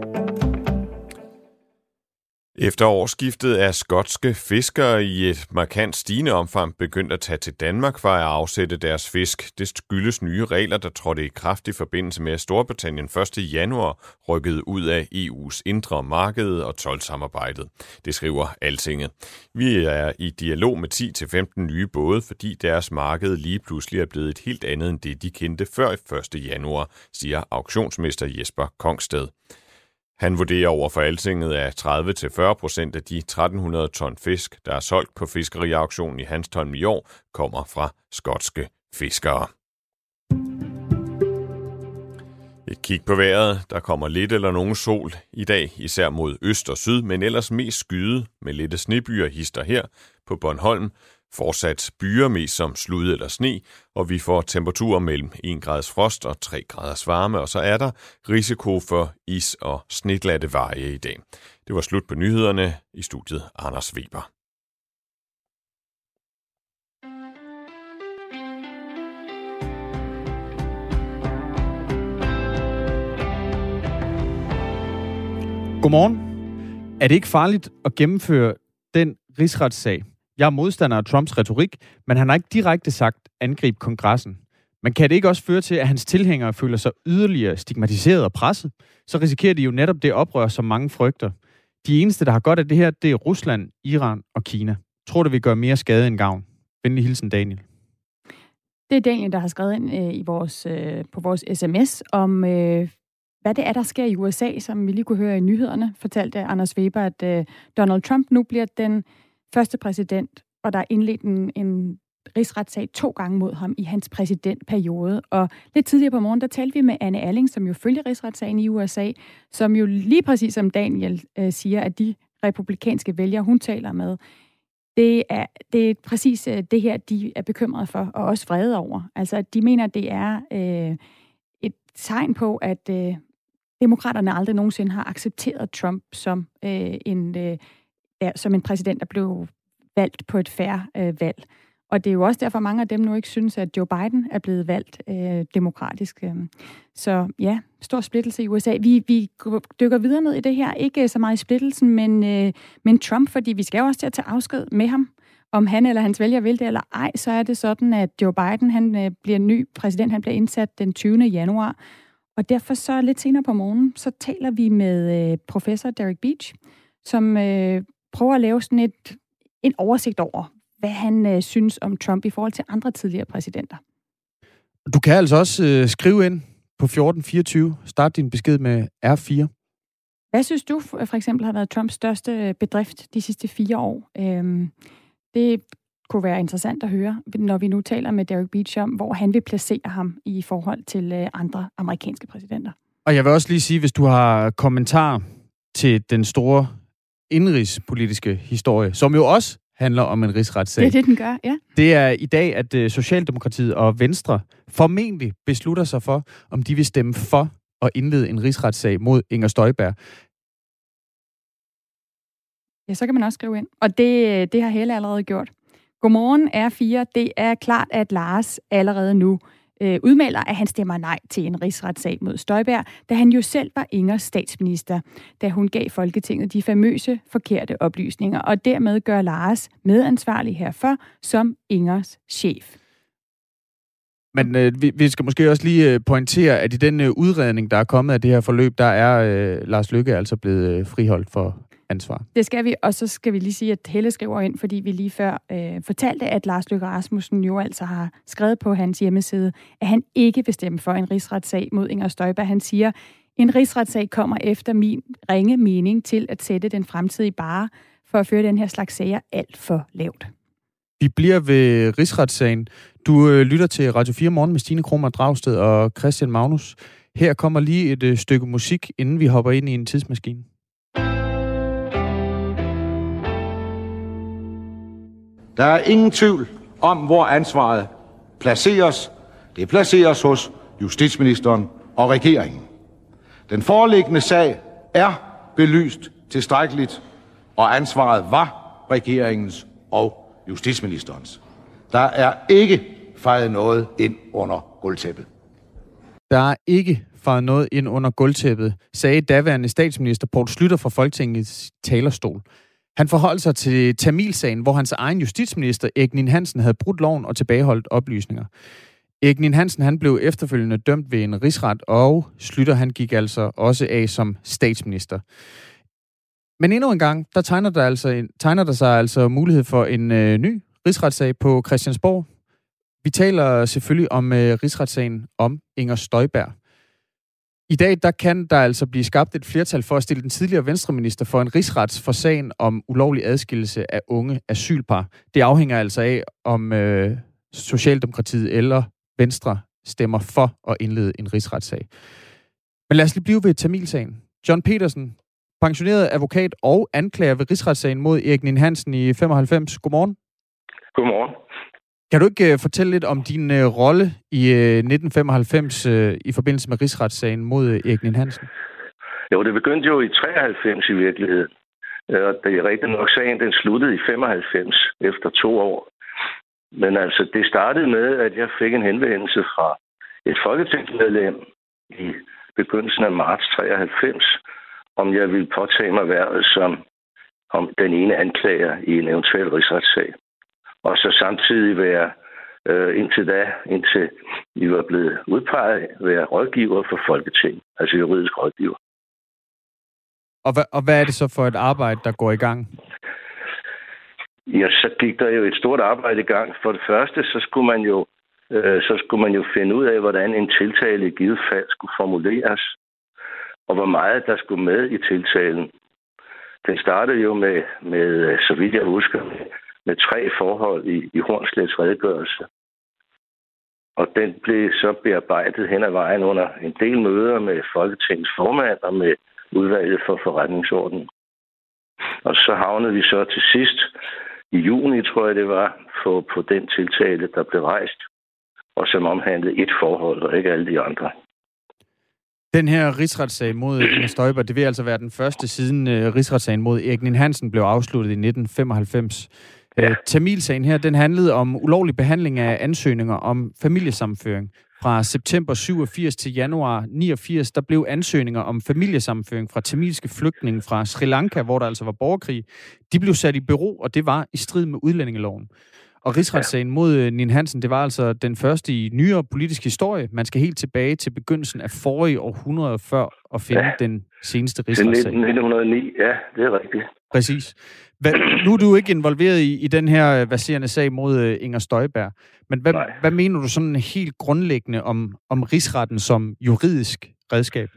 Efter årsskiftet er skotske fiskere i et markant stigende omfang begyndt at tage til Danmark for at afsætte deres fisk. Det skyldes nye regler, der trådte i kraft i forbindelse med, at Storbritannien første januar rykkede ud af E U's indre marked og toldsamarbejdet. Det skriver Altinget. Vi er i dialog med ti til femten nye både, fordi deres marked lige pludselig er blevet et helt andet end det, de kendte før første januar, siger auktionsmester Jesper Kongsted. Han vurderer over for Altinget, at tredive til fyrre procent af de tretten hundrede ton fisk, der er solgt på fiskeriauktionen i Hanstholm i år, kommer fra skotske fiskere. Et kig på vejret. Der kommer lidt eller nogen sol i dag, især mod øst og syd, men ellers mest skyde med lette snebyer hister her på Bornholm. Fortsat byer mest som slud eller sne, og vi får temperaturer mellem en graders frost og tre graders varme, og så er der risiko for is- og sneglatte veje i dag. Det var slut på nyhederne. I studiet Anders Weber. Godmorgen. Er det ikke farligt at gennemføre den rigsretssag? Jeg er modstander af Trumps retorik, men han har ikke direkte sagt angrib kongressen. Men kan det ikke også føre til, at hans tilhængere føler sig yderligere stigmatiseret og presset? Så risikerer de jo netop det oprør, som mange frygter. De eneste, der har godt af det her, det er Rusland, Iran og Kina. Tror du, vi gør mere skade end gavn? Venlig hilsen, Daniel. Det er Daniel, der har skrevet ind øh, i vores, øh, på vores sms om, øh, hvad det er, der sker i U S A, som vi lige kunne høre i nyhederne. Fortalte Anders Weber, at øh, Donald Trump nu bliver den første præsident, og der er indledt en, en rigsretssag to gange mod ham i hans præsidentperiode. Og lidt tidligere på morgen, der talte vi med Anne Alling, som jo følger rigsretssagen i U S A, som jo lige præcis som Daniel øh, siger, at de republikanske vælgere, hun taler med, det er, det er præcis øh, det her, de er bekymrede for, og også vrede over. Altså, de mener, at det er øh, et tegn på, at øh, demokraterne aldrig nogensinde har accepteret Trump som, øh, en, øh, der, som en præsident, der blev valgt på et fair øh, valg. Og det er jo også derfor, mange af dem nu ikke synes, at Joe Biden er blevet valgt øh, demokratisk. Så ja, stor splittelse i U S A. Vi, vi dykker videre ned i det her. Ikke så meget i splittelsen, men, øh, men Trump, fordi vi skal jo også til at tage afsked med ham. Om han eller hans vælger vil det eller ej, så er det sådan, at Joe Biden han øh, bliver ny præsident. Han bliver indsat den tyvende januar. Og derfor så lidt senere på morgenen, så taler vi med øh, professor Derek Beach, som øh, prøver at lave sådan et, en oversigt over, hvad han øh, synes om Trump i forhold til andre tidligere præsidenter. Du kan altså også øh, skrive ind på fjorten fireogtyve. Start din besked med R fire. Hvad synes du for eksempel har været Trumps største bedrift de sidste fire år? Øhm, det kunne være interessant at høre, når vi nu taler med Derek Beach om, hvor han vil placere ham i forhold til øh, andre amerikanske præsidenter. Og jeg vil også lige sige, hvis du har kommentar til den store indrigspolitiske historie, som jo også handler om en rigsretssag. Det er det, den gør, ja. Det er i dag, at uh, Socialdemokratiet og Venstre formentlig beslutter sig for, om de vil stemme for at indlede en rigsretssag mod Inger Støjberg. Ja, så kan man også skrive ind. Og det, det har Helle allerede gjort. Godmorgen, R fire. Det er klart, at Lars allerede nu øh, udmelder, at han stemmer nej til en rigsretssag mod Støjberg, da han jo selv var Ingers statsminister, da hun gav Folketinget de famøse forkerte oplysninger, og dermed gør Lars medansvarlig herfor som Ingers chef. Men øh, vi, vi skal måske også lige øh, pointere, at i den øh, udredning, der er kommet af det her forløb, der er øh, Lars Løkke altså blevet øh, friholdt for ansvar. Det skal vi, og så skal vi lige sige, at Helle skriver ind, fordi vi lige før øh, fortalte, at Lars Løkke Rasmussen jo altså har skrevet på hans hjemmeside, at han ikke vil stemme for en rigsretssag mod Inger Støjberg. Han siger, en rigsretssag kommer efter min ringe mening til at sætte den fremtidige barre for at føre den her slags sager alt for lavt. Vi bliver ved rigsretssagen. Du øh, lytter til Radio fire Morgen med Stine Krohmer Dragsted og Christian Magnus. Her kommer lige et øh, stykke musik, inden vi hopper ind i en tidsmaskine. Der er ingen tvivl om, hvor ansvaret placeres. Det placeres hos justitsministeren og regeringen. Den foreliggende sag er belyst tilstrækkeligt, og ansvaret var regeringens og justitsministerens. Der er ikke fejet noget ind under gulvtæppet. Der er ikke fejet noget ind under gulvtæppet, sagde daværende statsminister Poul Schlüter fra Folketingets talerstol. Han forholdt sig til Tamilsagen, hvor hans egen justitsminister, Erik Ninn-Hansen, havde brudt loven og tilbageholdt oplysninger. Erik Ninn-Hansen, han blev efterfølgende dømt ved en rigsret, og Schlüter, han gik altså også af som statsminister. Men endnu en gang, der tegner der, altså, tegner der sig altså mulighed for en øh, ny rigsretssag på Christiansborg. Vi taler selvfølgelig om øh, rigsretssagen om Inger Støjberg. I dag der kan der altså blive skabt et flertal for at stille den tidligere venstreminister for en rigsret for sagen om ulovlig adskillelse af unge asylpar. Det afhænger altså af, om øh, Socialdemokratiet eller Venstre stemmer for at indlede en rigsretssag. Men lad os lige blive ved Tamilsagen. John Petersen, pensioneret advokat og anklager ved rigsretssagen mod Erik Ninn-Hansen i femoghalvfems. Godmorgen. Godmorgen. Kan du ikke uh, fortælle lidt om din uh, rolle i uh, nitten femoghalvfems uh, i forbindelse med rigsretssagen mod uh, Erik Ninn-Hansen? Jo, det begyndte jo i treoghalvfems i virkeligheden. Og det er rigtigt nok, sagen den sluttede i femoghalvfems efter to år. Men altså, det startede med, at jeg fik en henvendelse fra et folketingsmedlem i begyndelsen af marts treoghalvfems, om jeg ville påtage mig hvervet som om den ene anklager i en eventuel rigsretssag. Og så samtidig være øh, indtil da, indtil vi var blevet udpeget, være rådgiver for Folketinget, altså juridisk rådgiver. Og hvad, og hvad er det så for et arbejde, der går i gang? Ja, så gik der jo et stort arbejde i gang. For det første, så skulle man jo, øh, så skulle man jo finde ud af, hvordan en tiltale i givet fald skulle formuleres, og hvor meget der skulle med i tiltalen. Den startede jo med, med så vidt jeg husker, med tre forhold i, i Hornslets redegørelse. Og den blev så bearbejdet hen ad vejen under en del møder med Folketingets formand og med udvalget for forretningsordenen. Og så havnede vi så til sidst i juni, tror jeg det var, på, på den tiltale, der blev rejst, og som omhandlede et forhold, og ikke alle de andre. Den her rigsretssag mod Inger Støjberg, det vil altså være den første siden uh, rigsretssagen mod Erik Ninn-Hansen blev afsluttet i nitten femoghalvfems. Ja. Uh, Tamilsagen her, den handlede om ulovlig behandling af ansøgninger om familiesammenføring. Fra september syvogfirs til januar niogfirs, der blev ansøgninger om familiesammenføring fra tamilske flygtninge fra Sri Lanka, hvor der altså var borgerkrig, de blev sat i bero, og det var i strid med udlændingeloven. Og rigsretssagen mod Ninn-Hansen, det var altså den første i nyere politisk historie. Man skal helt tilbage til begyndelsen af forrige århundrede før at finde ja. den seneste rigsretssag. nitten hundrede og ni, ja, det er rigtigt. Præcis. Hvad, nu er du ikke involveret i, i den her verserende sag mod uh, Inger Støjberg, men hvad, hvad mener du sådan helt grundlæggende om, om rigsretten som juridisk redskab?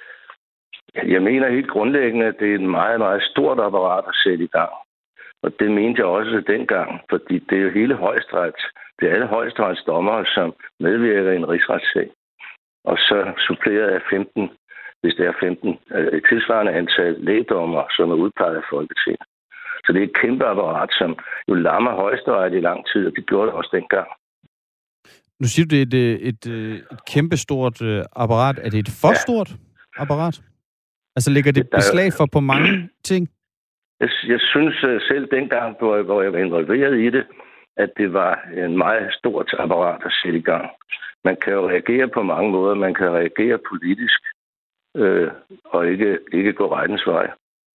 Jeg mener helt grundlæggende, at det er et meget, meget stort apparat at sætte i gang. Og det mente jeg også dengang, fordi det er jo hele højesteret, det er alle højesterets dommere, som medvirker i en rigsretssag. Og så suppleret af femten, hvis det er femten, et tilsvarende antal lægdommere, som er udpeget af Folketinget. Så det er et kæmpe apparat, som jo lammer højesteret i lang tid, og det gjorde det også dengang. Nu siger du, det er et, et, et kæmpestort apparat. Er det et for ja. stort apparat? Altså ligger det beslag for på mange ting? Jeg, jeg synes selv dengang, hvor jeg var involveret i det, at det var en meget stort apparat at sætte i gang. Man kan jo reagere på mange måder. Man kan reagere politisk øh, og ikke, ikke gå rettens vej.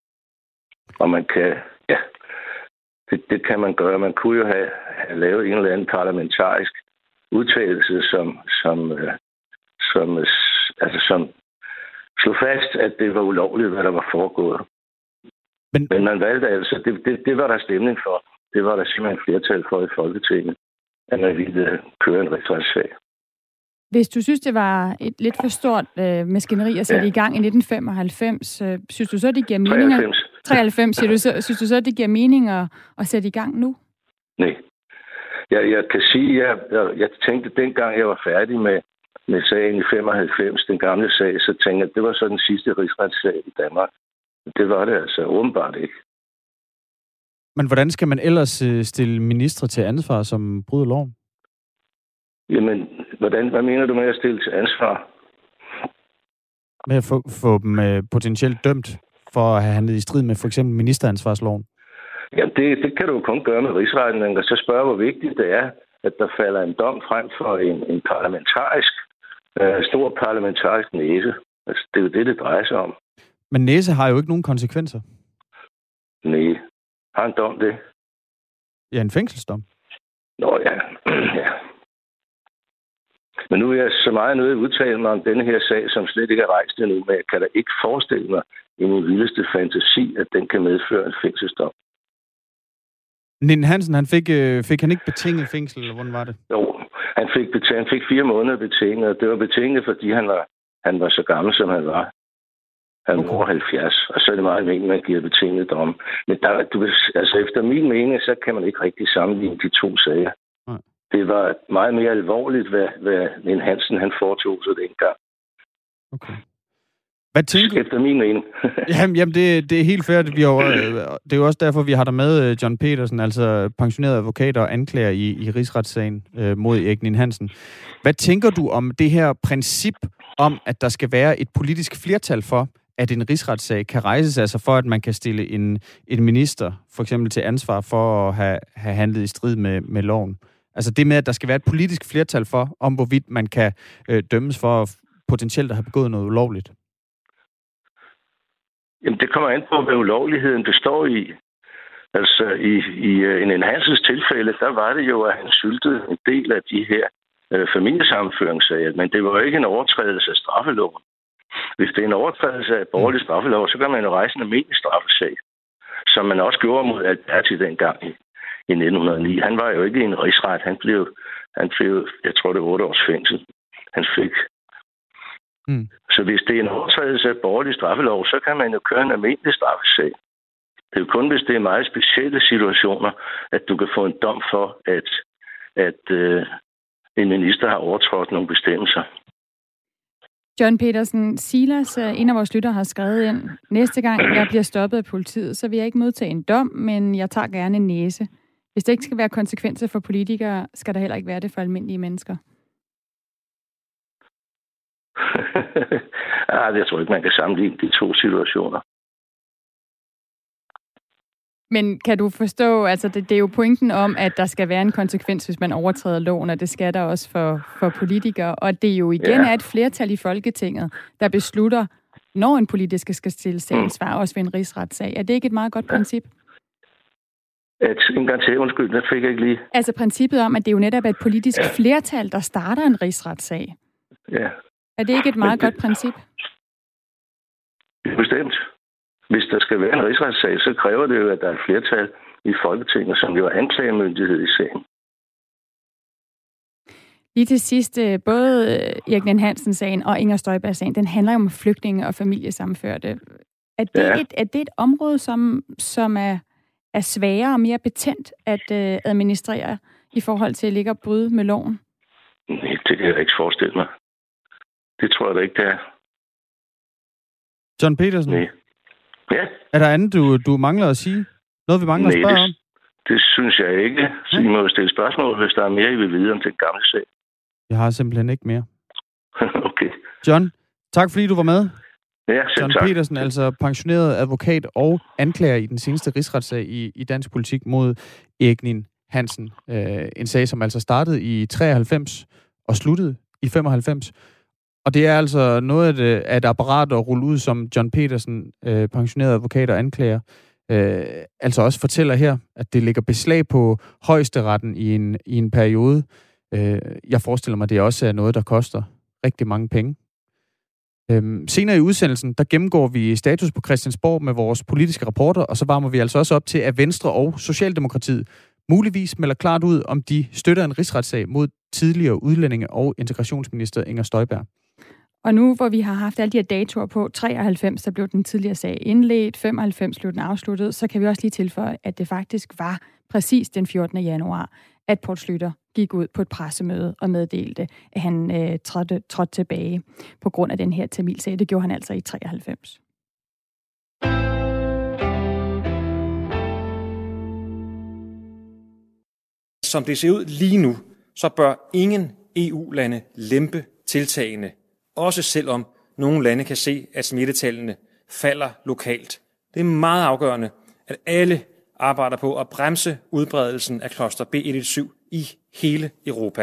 Og man kan, ja, det, det kan man gøre. Man kunne jo have, have lavet en eller anden parlamentarisk udtalelse, som, som, øh, som, øh, altså, som slog fast, at det var ulovligt, hvad der var foregået. Men, Men man valgte altså, det, det, det var der stemning for. Det var der simpelthen flertal for i Folketinget, at man ville køre en rigsretssag. Hvis du synes, det var et lidt for stort øh, maskineri at sætte ja. i gang i nitten femoghalvfems, øh, synes du så, det giver mening? treoghalvfems. treoghalvfems, siger du så, synes du så, det giver mening at, at sætte i gang nu? Nej. Jeg, jeg kan sige, at jeg, jeg, jeg tænkte, dengang jeg var færdig med, med sagen i femoghalvfems, den gamle sag, så tænkte jeg, at det var så den sidste rigsretssag i Danmark. Det var det altså åbenbart ikke. Men hvordan skal man ellers stille ministre til ansvar, som bryder loven? Jamen, hvordan, hvad mener du med at stille til ansvar? Med at få, få dem uh, potentielt dømt for at have handlet i strid med for eksempel ministeransvarsloven? Ja, det, det kan du jo kun gøre med rigsretten. Man kan så spørge, hvor vigtigt det er, at der falder en dom frem for en, en parlamentarisk, uh, stor parlamentarisk næse. Altså, det er jo det, det drejer sig om. Men næse har jo ikke nogen konsekvenser. Nej. Har en dom det? Ja, en fængselsdom. Nå ja. ja. Men nu er jeg så meget nødt til at udtale mig om denne her sag, som slet ikke er rejst endnu, men jeg kan da ikke forestille mig i min vildeste fantasi, at den kan medføre en fængselsdom. Ninn-Hansen, han fik, øh, fik han ikke betinget fængsel, eller hvordan var det? Jo, han fik, beting, han fik fire måneder betinget, og det var betinget, fordi han var, han var så gammel, som han var. Han var okay. over halvfjerds, og så er det meget almindeligt, man giver betinget dom. Men der, du, altså efter min mening, så kan man ikke rigtig sammenligne de to sager. Nej. Det var meget mere alvorligt, hvad, hvad Ninn-Hansen han foretog sig dengang. Okay. Hvad tænker Efter min mening. jamen, jamen det, det er helt fair. Vi har, det er jo også derfor, vi har der med John Petersen, altså pensioneret advokat og anklager i, i rigsretssagen øh, mod Erik Ninn-Hansen. Hvad tænker du om det her princip om, at der skal være et politisk flertal for, at en rigsretssag kan rejses, altså for, at man kan stille en, en minister for eksempel til ansvar for at have, have handlet i strid med, med loven? Altså det med, at der skal være et politisk flertal for, om hvorvidt man kan øh, dømmes for potentielt at have begået noget ulovligt. Jamen, det kommer an på, hvad ulovligheden består i. Altså, i, i uh, en Ninn-Hansens tilfælde, der var det jo, at han syltede en del af de her uh, familiesammenføringssager, men det var jo ikke en overtrædelse af straffeloven. Hvis det er en overtrædelse af borgerlig straffelov, så kan man jo rejse en almindelig straffesag, som man også gjorde mod Alberti dengang i, i nitten hundrede og ni. Han var jo ikke i en rigsret. Han blev, han blev jeg tror, det var otte års fængsel. Han fik. Mm. Så hvis det er en overtrædelse af borgerlig straffelov, så kan man jo køre en almindelig straffesag. Det er jo kun, hvis det er meget specielle situationer, at du kan få en dom for, at, at øh, en minister har overtrådt nogle bestemmelser. John Petersen, Silas, en af vores lyttere, har skrevet ind: næste gang jeg bliver stoppet af politiet, så vil jeg ikke modtage en dom, men jeg tager gerne en næse. Hvis det ikke skal være konsekvenser for politikere, skal der heller ikke være det for almindelige mennesker. ah, jeg tror ikke, man kan sammenligne de to situationer. Men kan du forstå, altså det, det er jo pointen om, at der skal være en konsekvens, hvis man overtræder loven, og det skal der også for, for politikere. Og det er jo igen ja. er et flertal i Folketinget, der beslutter, når en politisk skal stille til ansvar, også ved en rigsretssag. Er det ikke et meget godt ja. princip? Et, en gang til, undskyld, det fik jeg ikke lige. Altså princippet om, at det jo netop er et politisk ja. flertal, der starter en rigsretssag. Ja. Er det ikke et meget det, godt princip? Bestemt. Hvis der skal være en rigsretssag, så kræver det jo, at der er et flertal i Folketinget, som jo er anklagemyndighed i sagen. Lige til sidst, både Erik Ninn-Hansen-sagen og Inger Støjberg-sagen, den handler om flygtninge og familiesammenførte. Er det, ja. et, er det et område, som, som er, er sværere og mere betændt at uh, administrere i forhold til at ligge og bryde med loven? Nej, det kan jeg ikke forestille mig. Det tror jeg da ikke, det er. John Petersen? Nej. Ja. Er der andet, du, du mangler at sige? Noget, vi mangler Nej, at spørge det, om? det synes jeg ikke. Så I må jo stille spørgsmål, hvis der er mere, I vil vide om den gamle sag. Jeg har simpelthen ikke mere. Okay. John, tak fordi du var med. Ja, selv John tak. Petersen, altså pensioneret advokat og anklager i den seneste rigsretssag i, i dansk politik mod Erik Ninn-Hansen. Øh, en sag, som altså startede i treoghalvfems og sluttede i femoghalvfems. Og det er altså noget af, det, af et apparat at rulle ud, som John Petersen, øh, pensioneret advokat og anklager, øh, altså også fortæller her, at det ligger beslag på højesteretten i en, i en periode. Øh, jeg forestiller mig, det også er noget, der koster rigtig mange penge. Øh, senere i udsendelsen, der gennemgår vi status på Christiansborg med vores politiske rapporter, og så varmer vi altså også op til, at Venstre og Socialdemokratiet muligvis melder klart ud, om de støtter en rigsretssag mod tidligere udlændinge- og integrationsminister Inger Støjberg. Og nu, hvor vi har haft alle de her datoer på, treoghalvfems, der blev den tidligere sag indledt, femoghalvfems blev den afsluttet, så kan vi også lige tilføje, at det faktisk var præcis den fjortende januar, at Poul Schlüter gik ud på et pressemøde og meddelte, at han øh, trådte, trådte tilbage på grund af den her tamilsag. Det gjorde han altså i treoghalvfems. Som det ser ud lige nu, så bør ingen E U-lande lempe tiltagene, også selvom nogle lande kan se, at smittetallene falder lokalt. Det er meget afgørende, at alle arbejder på at bremse udbredelsen af cluster B et et syv i hele Europa.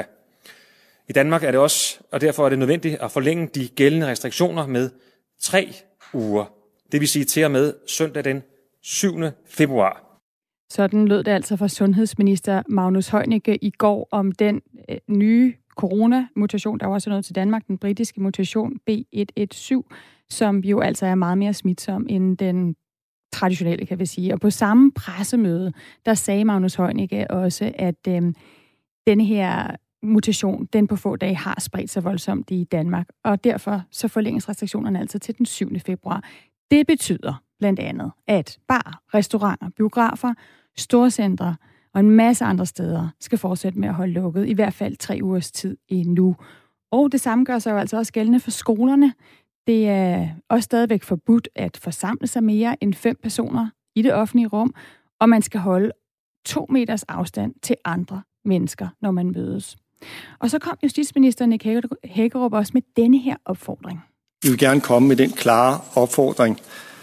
I Danmark er det også, og derfor er det nødvendigt at forlænge de gældende restriktioner med tre uger. Det vil sige til og med søndag den syvende februar. Sådan lød det altså fra sundhedsminister Magnus Heunicke i går om den øh, nye coronamutation, der var også noget til Danmark, den britiske mutation B et et syv, som jo altså er meget mere smitsom end den traditionelle, kan vi sige. Og på samme pressemøde, der sagde Magnus Heunicke også, at øh, denne her mutation, den på få dage har spredt sig voldsomt i Danmark, og derfor så forlænges restriktionerne altså til den syvende februar. Det betyder blandt andet, at bar, restauranter, biografer, storcentre og en masse andre steder skal fortsætte med at holde lukket, i hvert fald tre ugers tid endnu. Og det samme gør sig jo altså også gældende for skolerne. Det er også stadigvæk forbudt at forsamle sig mere end fem personer i det offentlige rum, og man skal holde to meters afstand til andre mennesker, når man mødes. Og så kom justitsminister Nick Hækkerup også med denne her opfordring. Vi vil gerne komme med den klare opfordring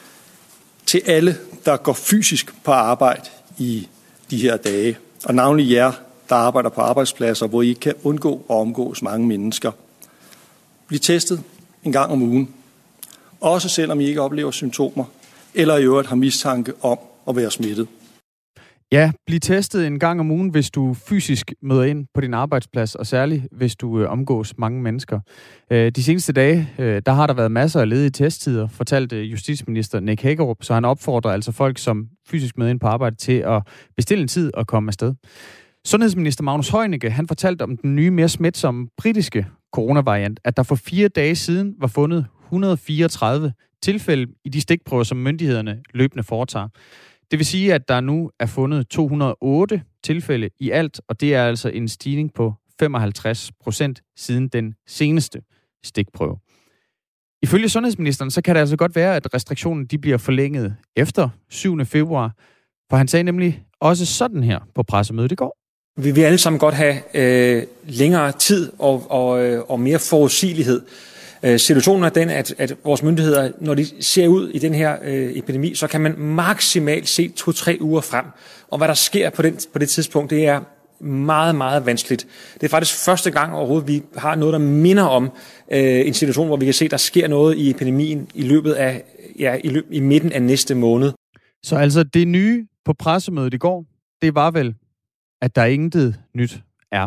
til alle, der går fysisk på arbejde i de her dage, og navnlig jer, der arbejder på arbejdspladser, hvor I ikke kan undgå at omgås mange mennesker. Bliv testet en gang om ugen, også selvom I ikke oplever symptomer, eller i øvrigt har mistanke om at være smittet. Ja, bliv testet en gang om ugen, hvis du fysisk møder ind på din arbejdsplads, og særligt hvis du øh, omgås mange mennesker. Øh, de seneste dage, øh, der har der været masser af ledige testtider, fortalte justitsminister Nick Hækkerup, så han opfordrer altså folk, som fysisk møder ind på arbejde, til at bestille en tid og komme afsted. Sundhedsminister Magnus Heunicke, han fortalte om den nye, mere smitsomme britiske coronavariant, at der for fire dage siden var fundet et hundrede og fireogtredive tilfælde i de stikprøver, som myndighederne løbende foretager. Det vil sige, at der nu er fundet to hundrede og otte tilfælde i alt, og det er altså en stigning på femoghalvtreds procent siden den seneste stikprøve. Ifølge sundhedsministeren, så kan det altså godt være, at restriktionen de bliver forlænget efter syvende februar, for han sagde nemlig også sådan her på pressemødet i går. Vi vil alle sammen godt have øh, længere tid og, og, og mere forudsigelighed. Øh, situationen er den, at, at vores myndigheder, når de ser ud i den her øh, epidemi, så kan man maksimalt se to-tre uger frem. Og hvad der sker på, den, på det tidspunkt, det er meget, meget vanskeligt. Det er faktisk første gang overhovedet, vi har noget, der minder om øh, en situation, hvor vi kan se, at der sker noget i epidemien i løbet af, ja, i, løb, i midten af næste måned. Så altså det nye på pressemødet i går, det var vel, at der intet nyt er.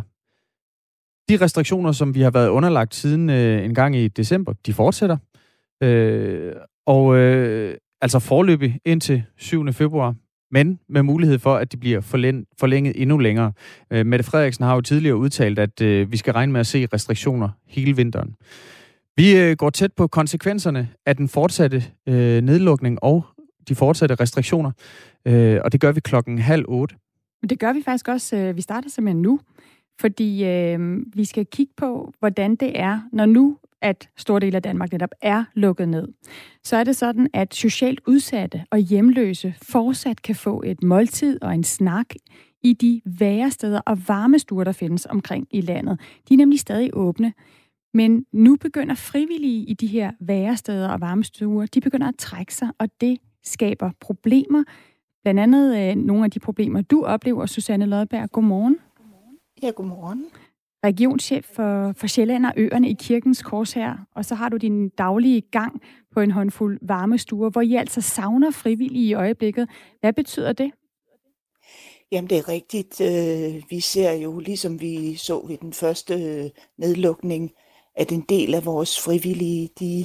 De restriktioner, som vi har været underlagt siden øh, en gang i december, de fortsætter. Øh, og øh, altså forløbig indtil syvende februar, men med mulighed for, at de bliver forlænget, forlænget endnu længere. Øh, Mette Frederiksen har jo tidligere udtalt, at øh, vi skal regne med at se restriktioner hele vinteren. Vi øh, går tæt på konsekvenserne af den fortsatte øh, nedlukning og de fortsatte restriktioner, øh, og det gør vi klokken halv otte. Det gør vi faktisk også. Øh, vi starter simpelthen nu, fordi øh, vi skal kigge på, hvordan det er, når nu at store dele af Danmark netop er lukket ned. Så er det sådan, at socialt udsatte og hjemløse fortsat kan få et måltid og en snak i de væresteder og varmestuer, der findes omkring i landet. De er nemlig stadig åbne. Men nu begynder frivillige i de her væresteder og varmestuer, de begynder at trække sig, og det skaber problemer. Blandt andet øh, nogle af de problemer, du oplever, Susanne Lodberg. Godmorgen. Ja, godmorgen. Regionschef for, for Sjælland og Øerne i Kirkens Korshær, og så har du din daglige gang på en håndfuld varmestuer, hvor I altså savner frivillige i øjeblikket. Hvad betyder det? Jamen, det er rigtigt. Vi ser jo, ligesom vi så ved den første nedlukning, at en del af vores frivillige, de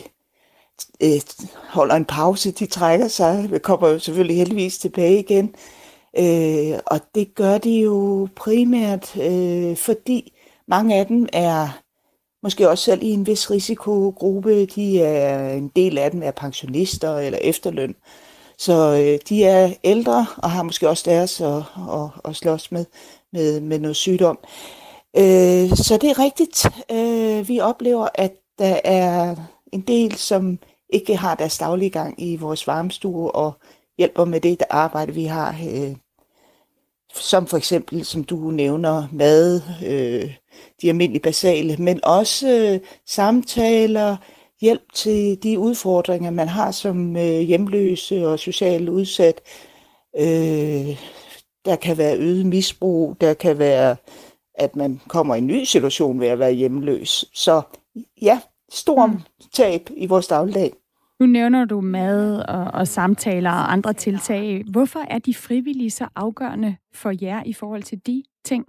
holder en pause, de trækker sig, vi kommer jo selvfølgelig heldigvis tilbage igen. Og det gør de jo primært, fordi mange af dem er måske også selv i en vis risikogruppe. De er, en del af dem er pensionister eller efterløn. Så øh, de er ældre og har måske også deres at, at, at slås med, med, med noget sygdom. Øh, så det er rigtigt. Øh, vi oplever, at der er en del, som ikke har deres daglige gang i vores varmestue og hjælper med det arbejde, vi har. Øh, som for eksempel, som du nævner, mad, øh, de almindelige basale, men også øh, samtaler, hjælp til de udfordringer, man har som øh, hjemløse og socialt udsat. Øh, der kan være øget misbrug, der kan være, at man kommer i en ny situation ved at være hjemløs. Så ja, stor mm. tab i vores dagligdag. Nu nævner du mad og, og samtaler og andre tiltag. Hvorfor er de frivillige så afgørende for jer i forhold til de ting?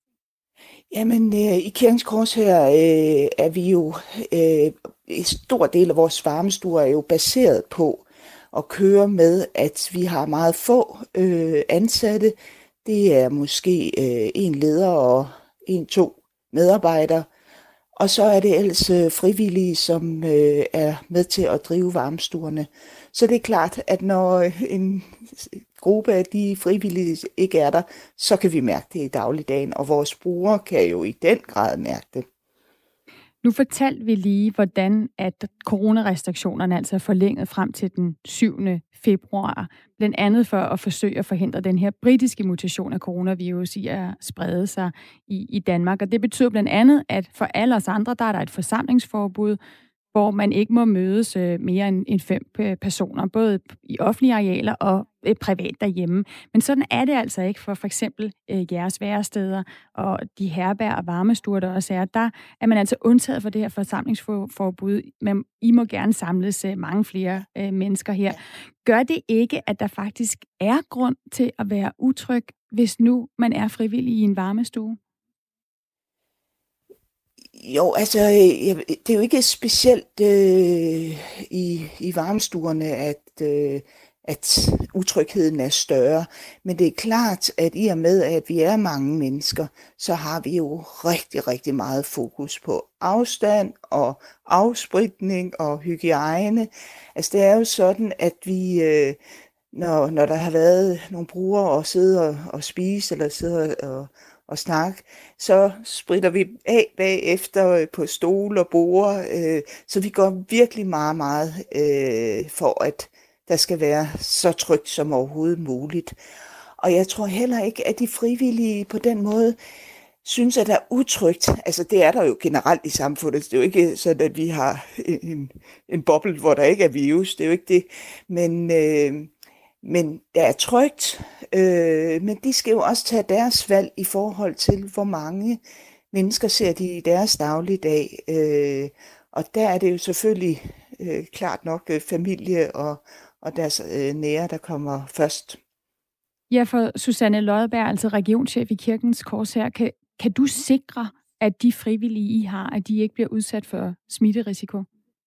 Jamen, øh, i Kirkens Korshær øh, er vi jo, øh, en stor del af vores varmestuer er jo baseret på at køre med, at vi har meget få øh, ansatte. Det er måske øh, en leder og en, to medarbejdere. Og så er det ellers øh, frivillige, som øh, er med til at drive varmestuerne. Så det er klart, at når en gruppe af de frivillige ikke er der, så kan vi mærke det i dagligdagen, og vores brugere kan jo i den grad mærke det. Nu fortalte vi lige, hvordan at coronarestriktionerne altså er forlænget frem til den syvende februar, blandt andet for at forsøge at forhindre den her britiske mutation af coronavirus i at sprede sig i, i Danmark. Og det betyder blandt andet, at for alle os andre, der er der et forsamlingsforbud, hvor man ikke må mødes mere end fem personer, både i offentlige arealer og privat derhjemme. Men sådan er det altså ikke for for eksempel jeres væresteder og de herberg og varmestuer, der også er. Der er man altså undtaget for det her forsamlingsforbud, men I må gerne samles mange flere mennesker her. Gør det ikke, at der faktisk er grund til at være utryg, hvis nu man er frivillig i en varmestue? Jo, altså, det er jo ikke specielt øh, i, i varmestuerne, at, øh, at utrygheden er større. Men det er klart, at i og med, at vi er mange mennesker, så har vi jo rigtig, rigtig meget fokus på afstand og afspritning og hygiejne. Altså, det er jo sådan, at vi, øh, når, når der har været nogle brugere og sidde og, og spise, eller sidde og, og snakke, så spritter vi af bagefter på stole og borde, øh, så vi går virkelig meget, meget øh, for, at der skal være så trygt som overhovedet muligt. Og jeg tror heller ikke, at de frivillige på den måde synes, at det er utrygt. Altså, det er der jo generelt i samfundet. Det er jo ikke sådan, at vi har en, en boble, hvor der ikke er virus. Det er jo ikke det. Men, øh, men det er trygt. Øh, men de skal jo også tage deres valg i forhold til, hvor mange mennesker ser de i deres dagligdag. Øh, og der er det jo selvfølgelig øh, klart nok øh, familie og, og deres øh, nære, der kommer først. Ja, for Susanne Lodberg, altså regionschef i Kirkens Korshær, kan, kan du sikre, at de frivillige, I har, at de ikke bliver udsat for smitterisiko?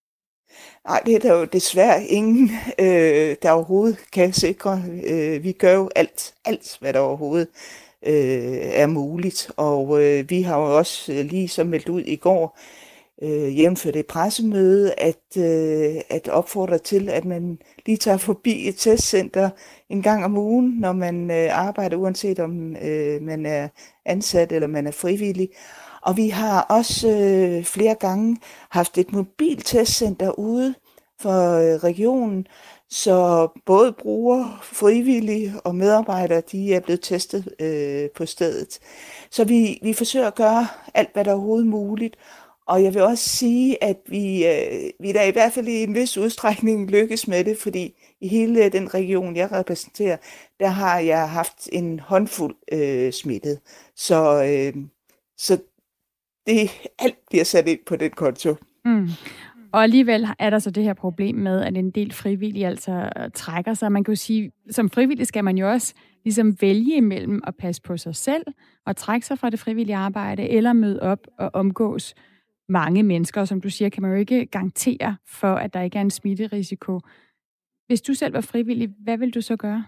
Nej, det er der jo desværre ingen, øh, der overhovedet kan sikre. Øh, vi gør jo alt, alt, hvad der overhovedet øh, er muligt. Og øh, vi har jo også øh, lige så meldt ud i går, øh, jævnført et pressemøde, at, øh, at opfordre til, at man lige tager forbi et testcenter en gang om ugen, når man øh, arbejder, uanset om øh, man er ansat eller man er frivillig. Og vi har også øh, flere gange haft et mobilt testcenter ude for øh, regionen, så både brugere, frivillige og medarbejdere, de er blevet testet øh, på stedet. Så vi, vi forsøger at gøre alt, hvad der er overhovedet muligt. Og jeg vil også sige, at vi, øh, vi der i hvert fald i en vis udstrækning lykkes med det, fordi i hele den region, jeg repræsenterer, der har jeg haft en håndfuld øh, smittet. Så, øh, så det alt bliver sat ind på den konto. Mm. Og alligevel er der så det her problem med, at en del frivillige altså trækker sig. Man kan jo sige, som frivillig skal man jo også ligesom vælge imellem at passe på sig selv og trække sig fra det frivillige arbejde, eller møde op og omgås mange mennesker. Og som du siger, kan man jo ikke garantere for, at der ikke er en smitterisiko. Hvis du selv var frivillig, hvad vil du så gøre?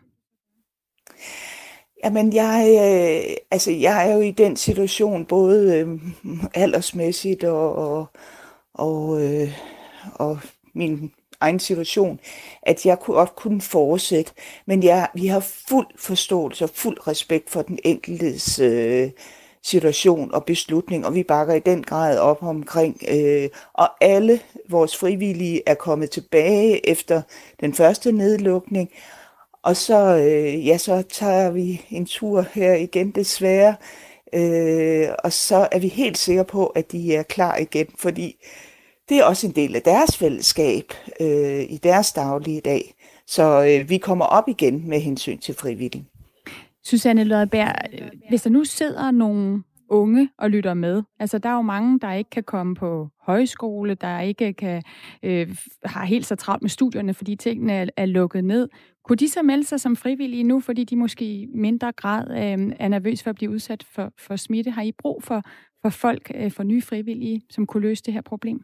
Jamen, jeg, øh, altså, jeg er jo i den situation, både øh, aldersmæssigt og, og, og, øh, og min egen situation, at jeg kunne godt kunne fortsætte. Men jeg, vi har fuld forståelse og fuld respekt for den enkeltes øh, situation og beslutning, og vi bakker i den grad op omkring. Øh, og alle vores frivillige er kommet tilbage efter den første nedlukning. Og så, øh, ja, så tager vi en tur her igen, desværre. Øh, og så er vi helt sikre på, at de er klar igen, fordi det er også en del af deres fællesskab øh, i deres daglige dag. Så øh, vi kommer op igen med hensyn til frivillige. Susanne Lodberg, hvis der nu sidder nogle unge og lytter med, altså der er jo mange, der ikke kan komme på højskole, der ikke kan øh, har helt så travlt med studierne, fordi tingene er, er lukket ned. Kunne de så melde sig som frivillige nu, fordi de måske i mindre grad øh, er nervøs for at blive udsat for, for smitte? Har I brug for, for folk, øh, for nye frivillige, som kunne løse det her problem?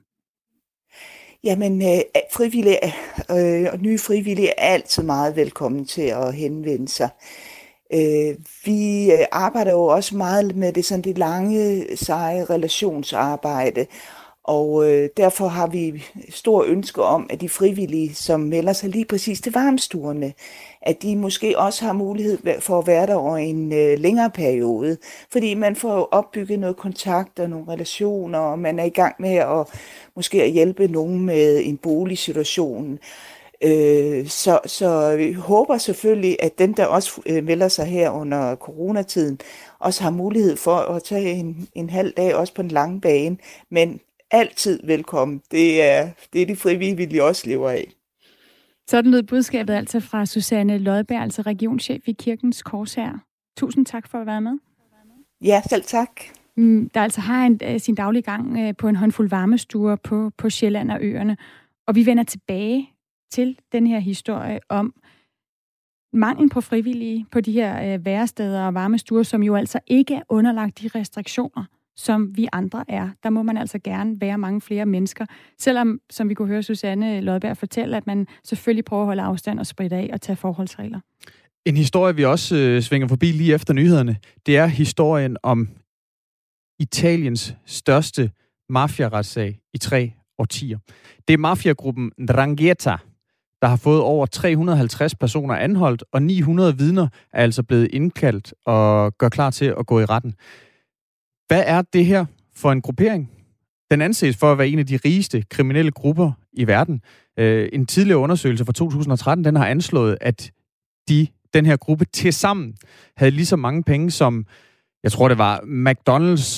Jamen, øh, frivillige øh, og nye frivillige er altid meget velkommen til at henvende sig. Øh, vi arbejder jo også meget med det, sådan det lange, seje relationsarbejde, og øh, derfor har vi stor ønske om, at de frivillige, som melder sig lige præcis til varmestuerne, at de måske også har mulighed for at være der over en øh, længere periode, fordi man får opbygget noget kontakt og nogle relationer, og man er i gang med at måske at hjælpe nogen med en boligsituation. Øh, så, så vi håber selvfølgelig, at dem, der også øh, melder sig her under coronatiden, også har mulighed for at tage en, en halv dag også på en lang bane, men altid velkommen. Det er, det er de frivillige også lever af. Sådan lød budskabet altså fra Susanne Lodberg, altså regionschef i Kirkens Korshær. Tusind tak for at være med. Ja, selv tak. Der altså har en, sin daglige gang på en håndfuld varmestuer på, på Sjælland og øerne. Og vi vender tilbage til den her historie om mangel på frivillige på de her øh, væresteder og varmestuer, som jo altså ikke er underlagt de restriktioner, som vi andre er. Der må man altså gerne være mange flere mennesker, selvom, som vi kunne høre Susanne Lodberg fortælle, at man selvfølgelig prøver at holde afstand og spritte af og tage forholdsregler. En historie, vi også øh, svinger forbi lige efter nyhederne, det er historien om Italiens største mafia-retssag i tre årtier. Det er mafiagruppen Ndrangheta, der har fået over tre hundrede og halvtreds personer anholdt, og ni hundrede vidner er altså blevet indkaldt og gør klar til at gå i retten. Hvad er det her for en gruppering? Den anses for at være en af de rigeste kriminelle grupper i verden. Øh, en tidligere undersøgelse fra to tusind og tretten, den har anslået, at de, den her gruppe tilsammen havde lige så mange penge som, jeg tror det var McDonald's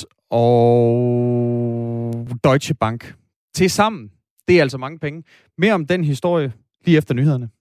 og Deutsche Bank. Tilsammen. Det er altså mange penge. Mere om den historie lige efter nyhederne.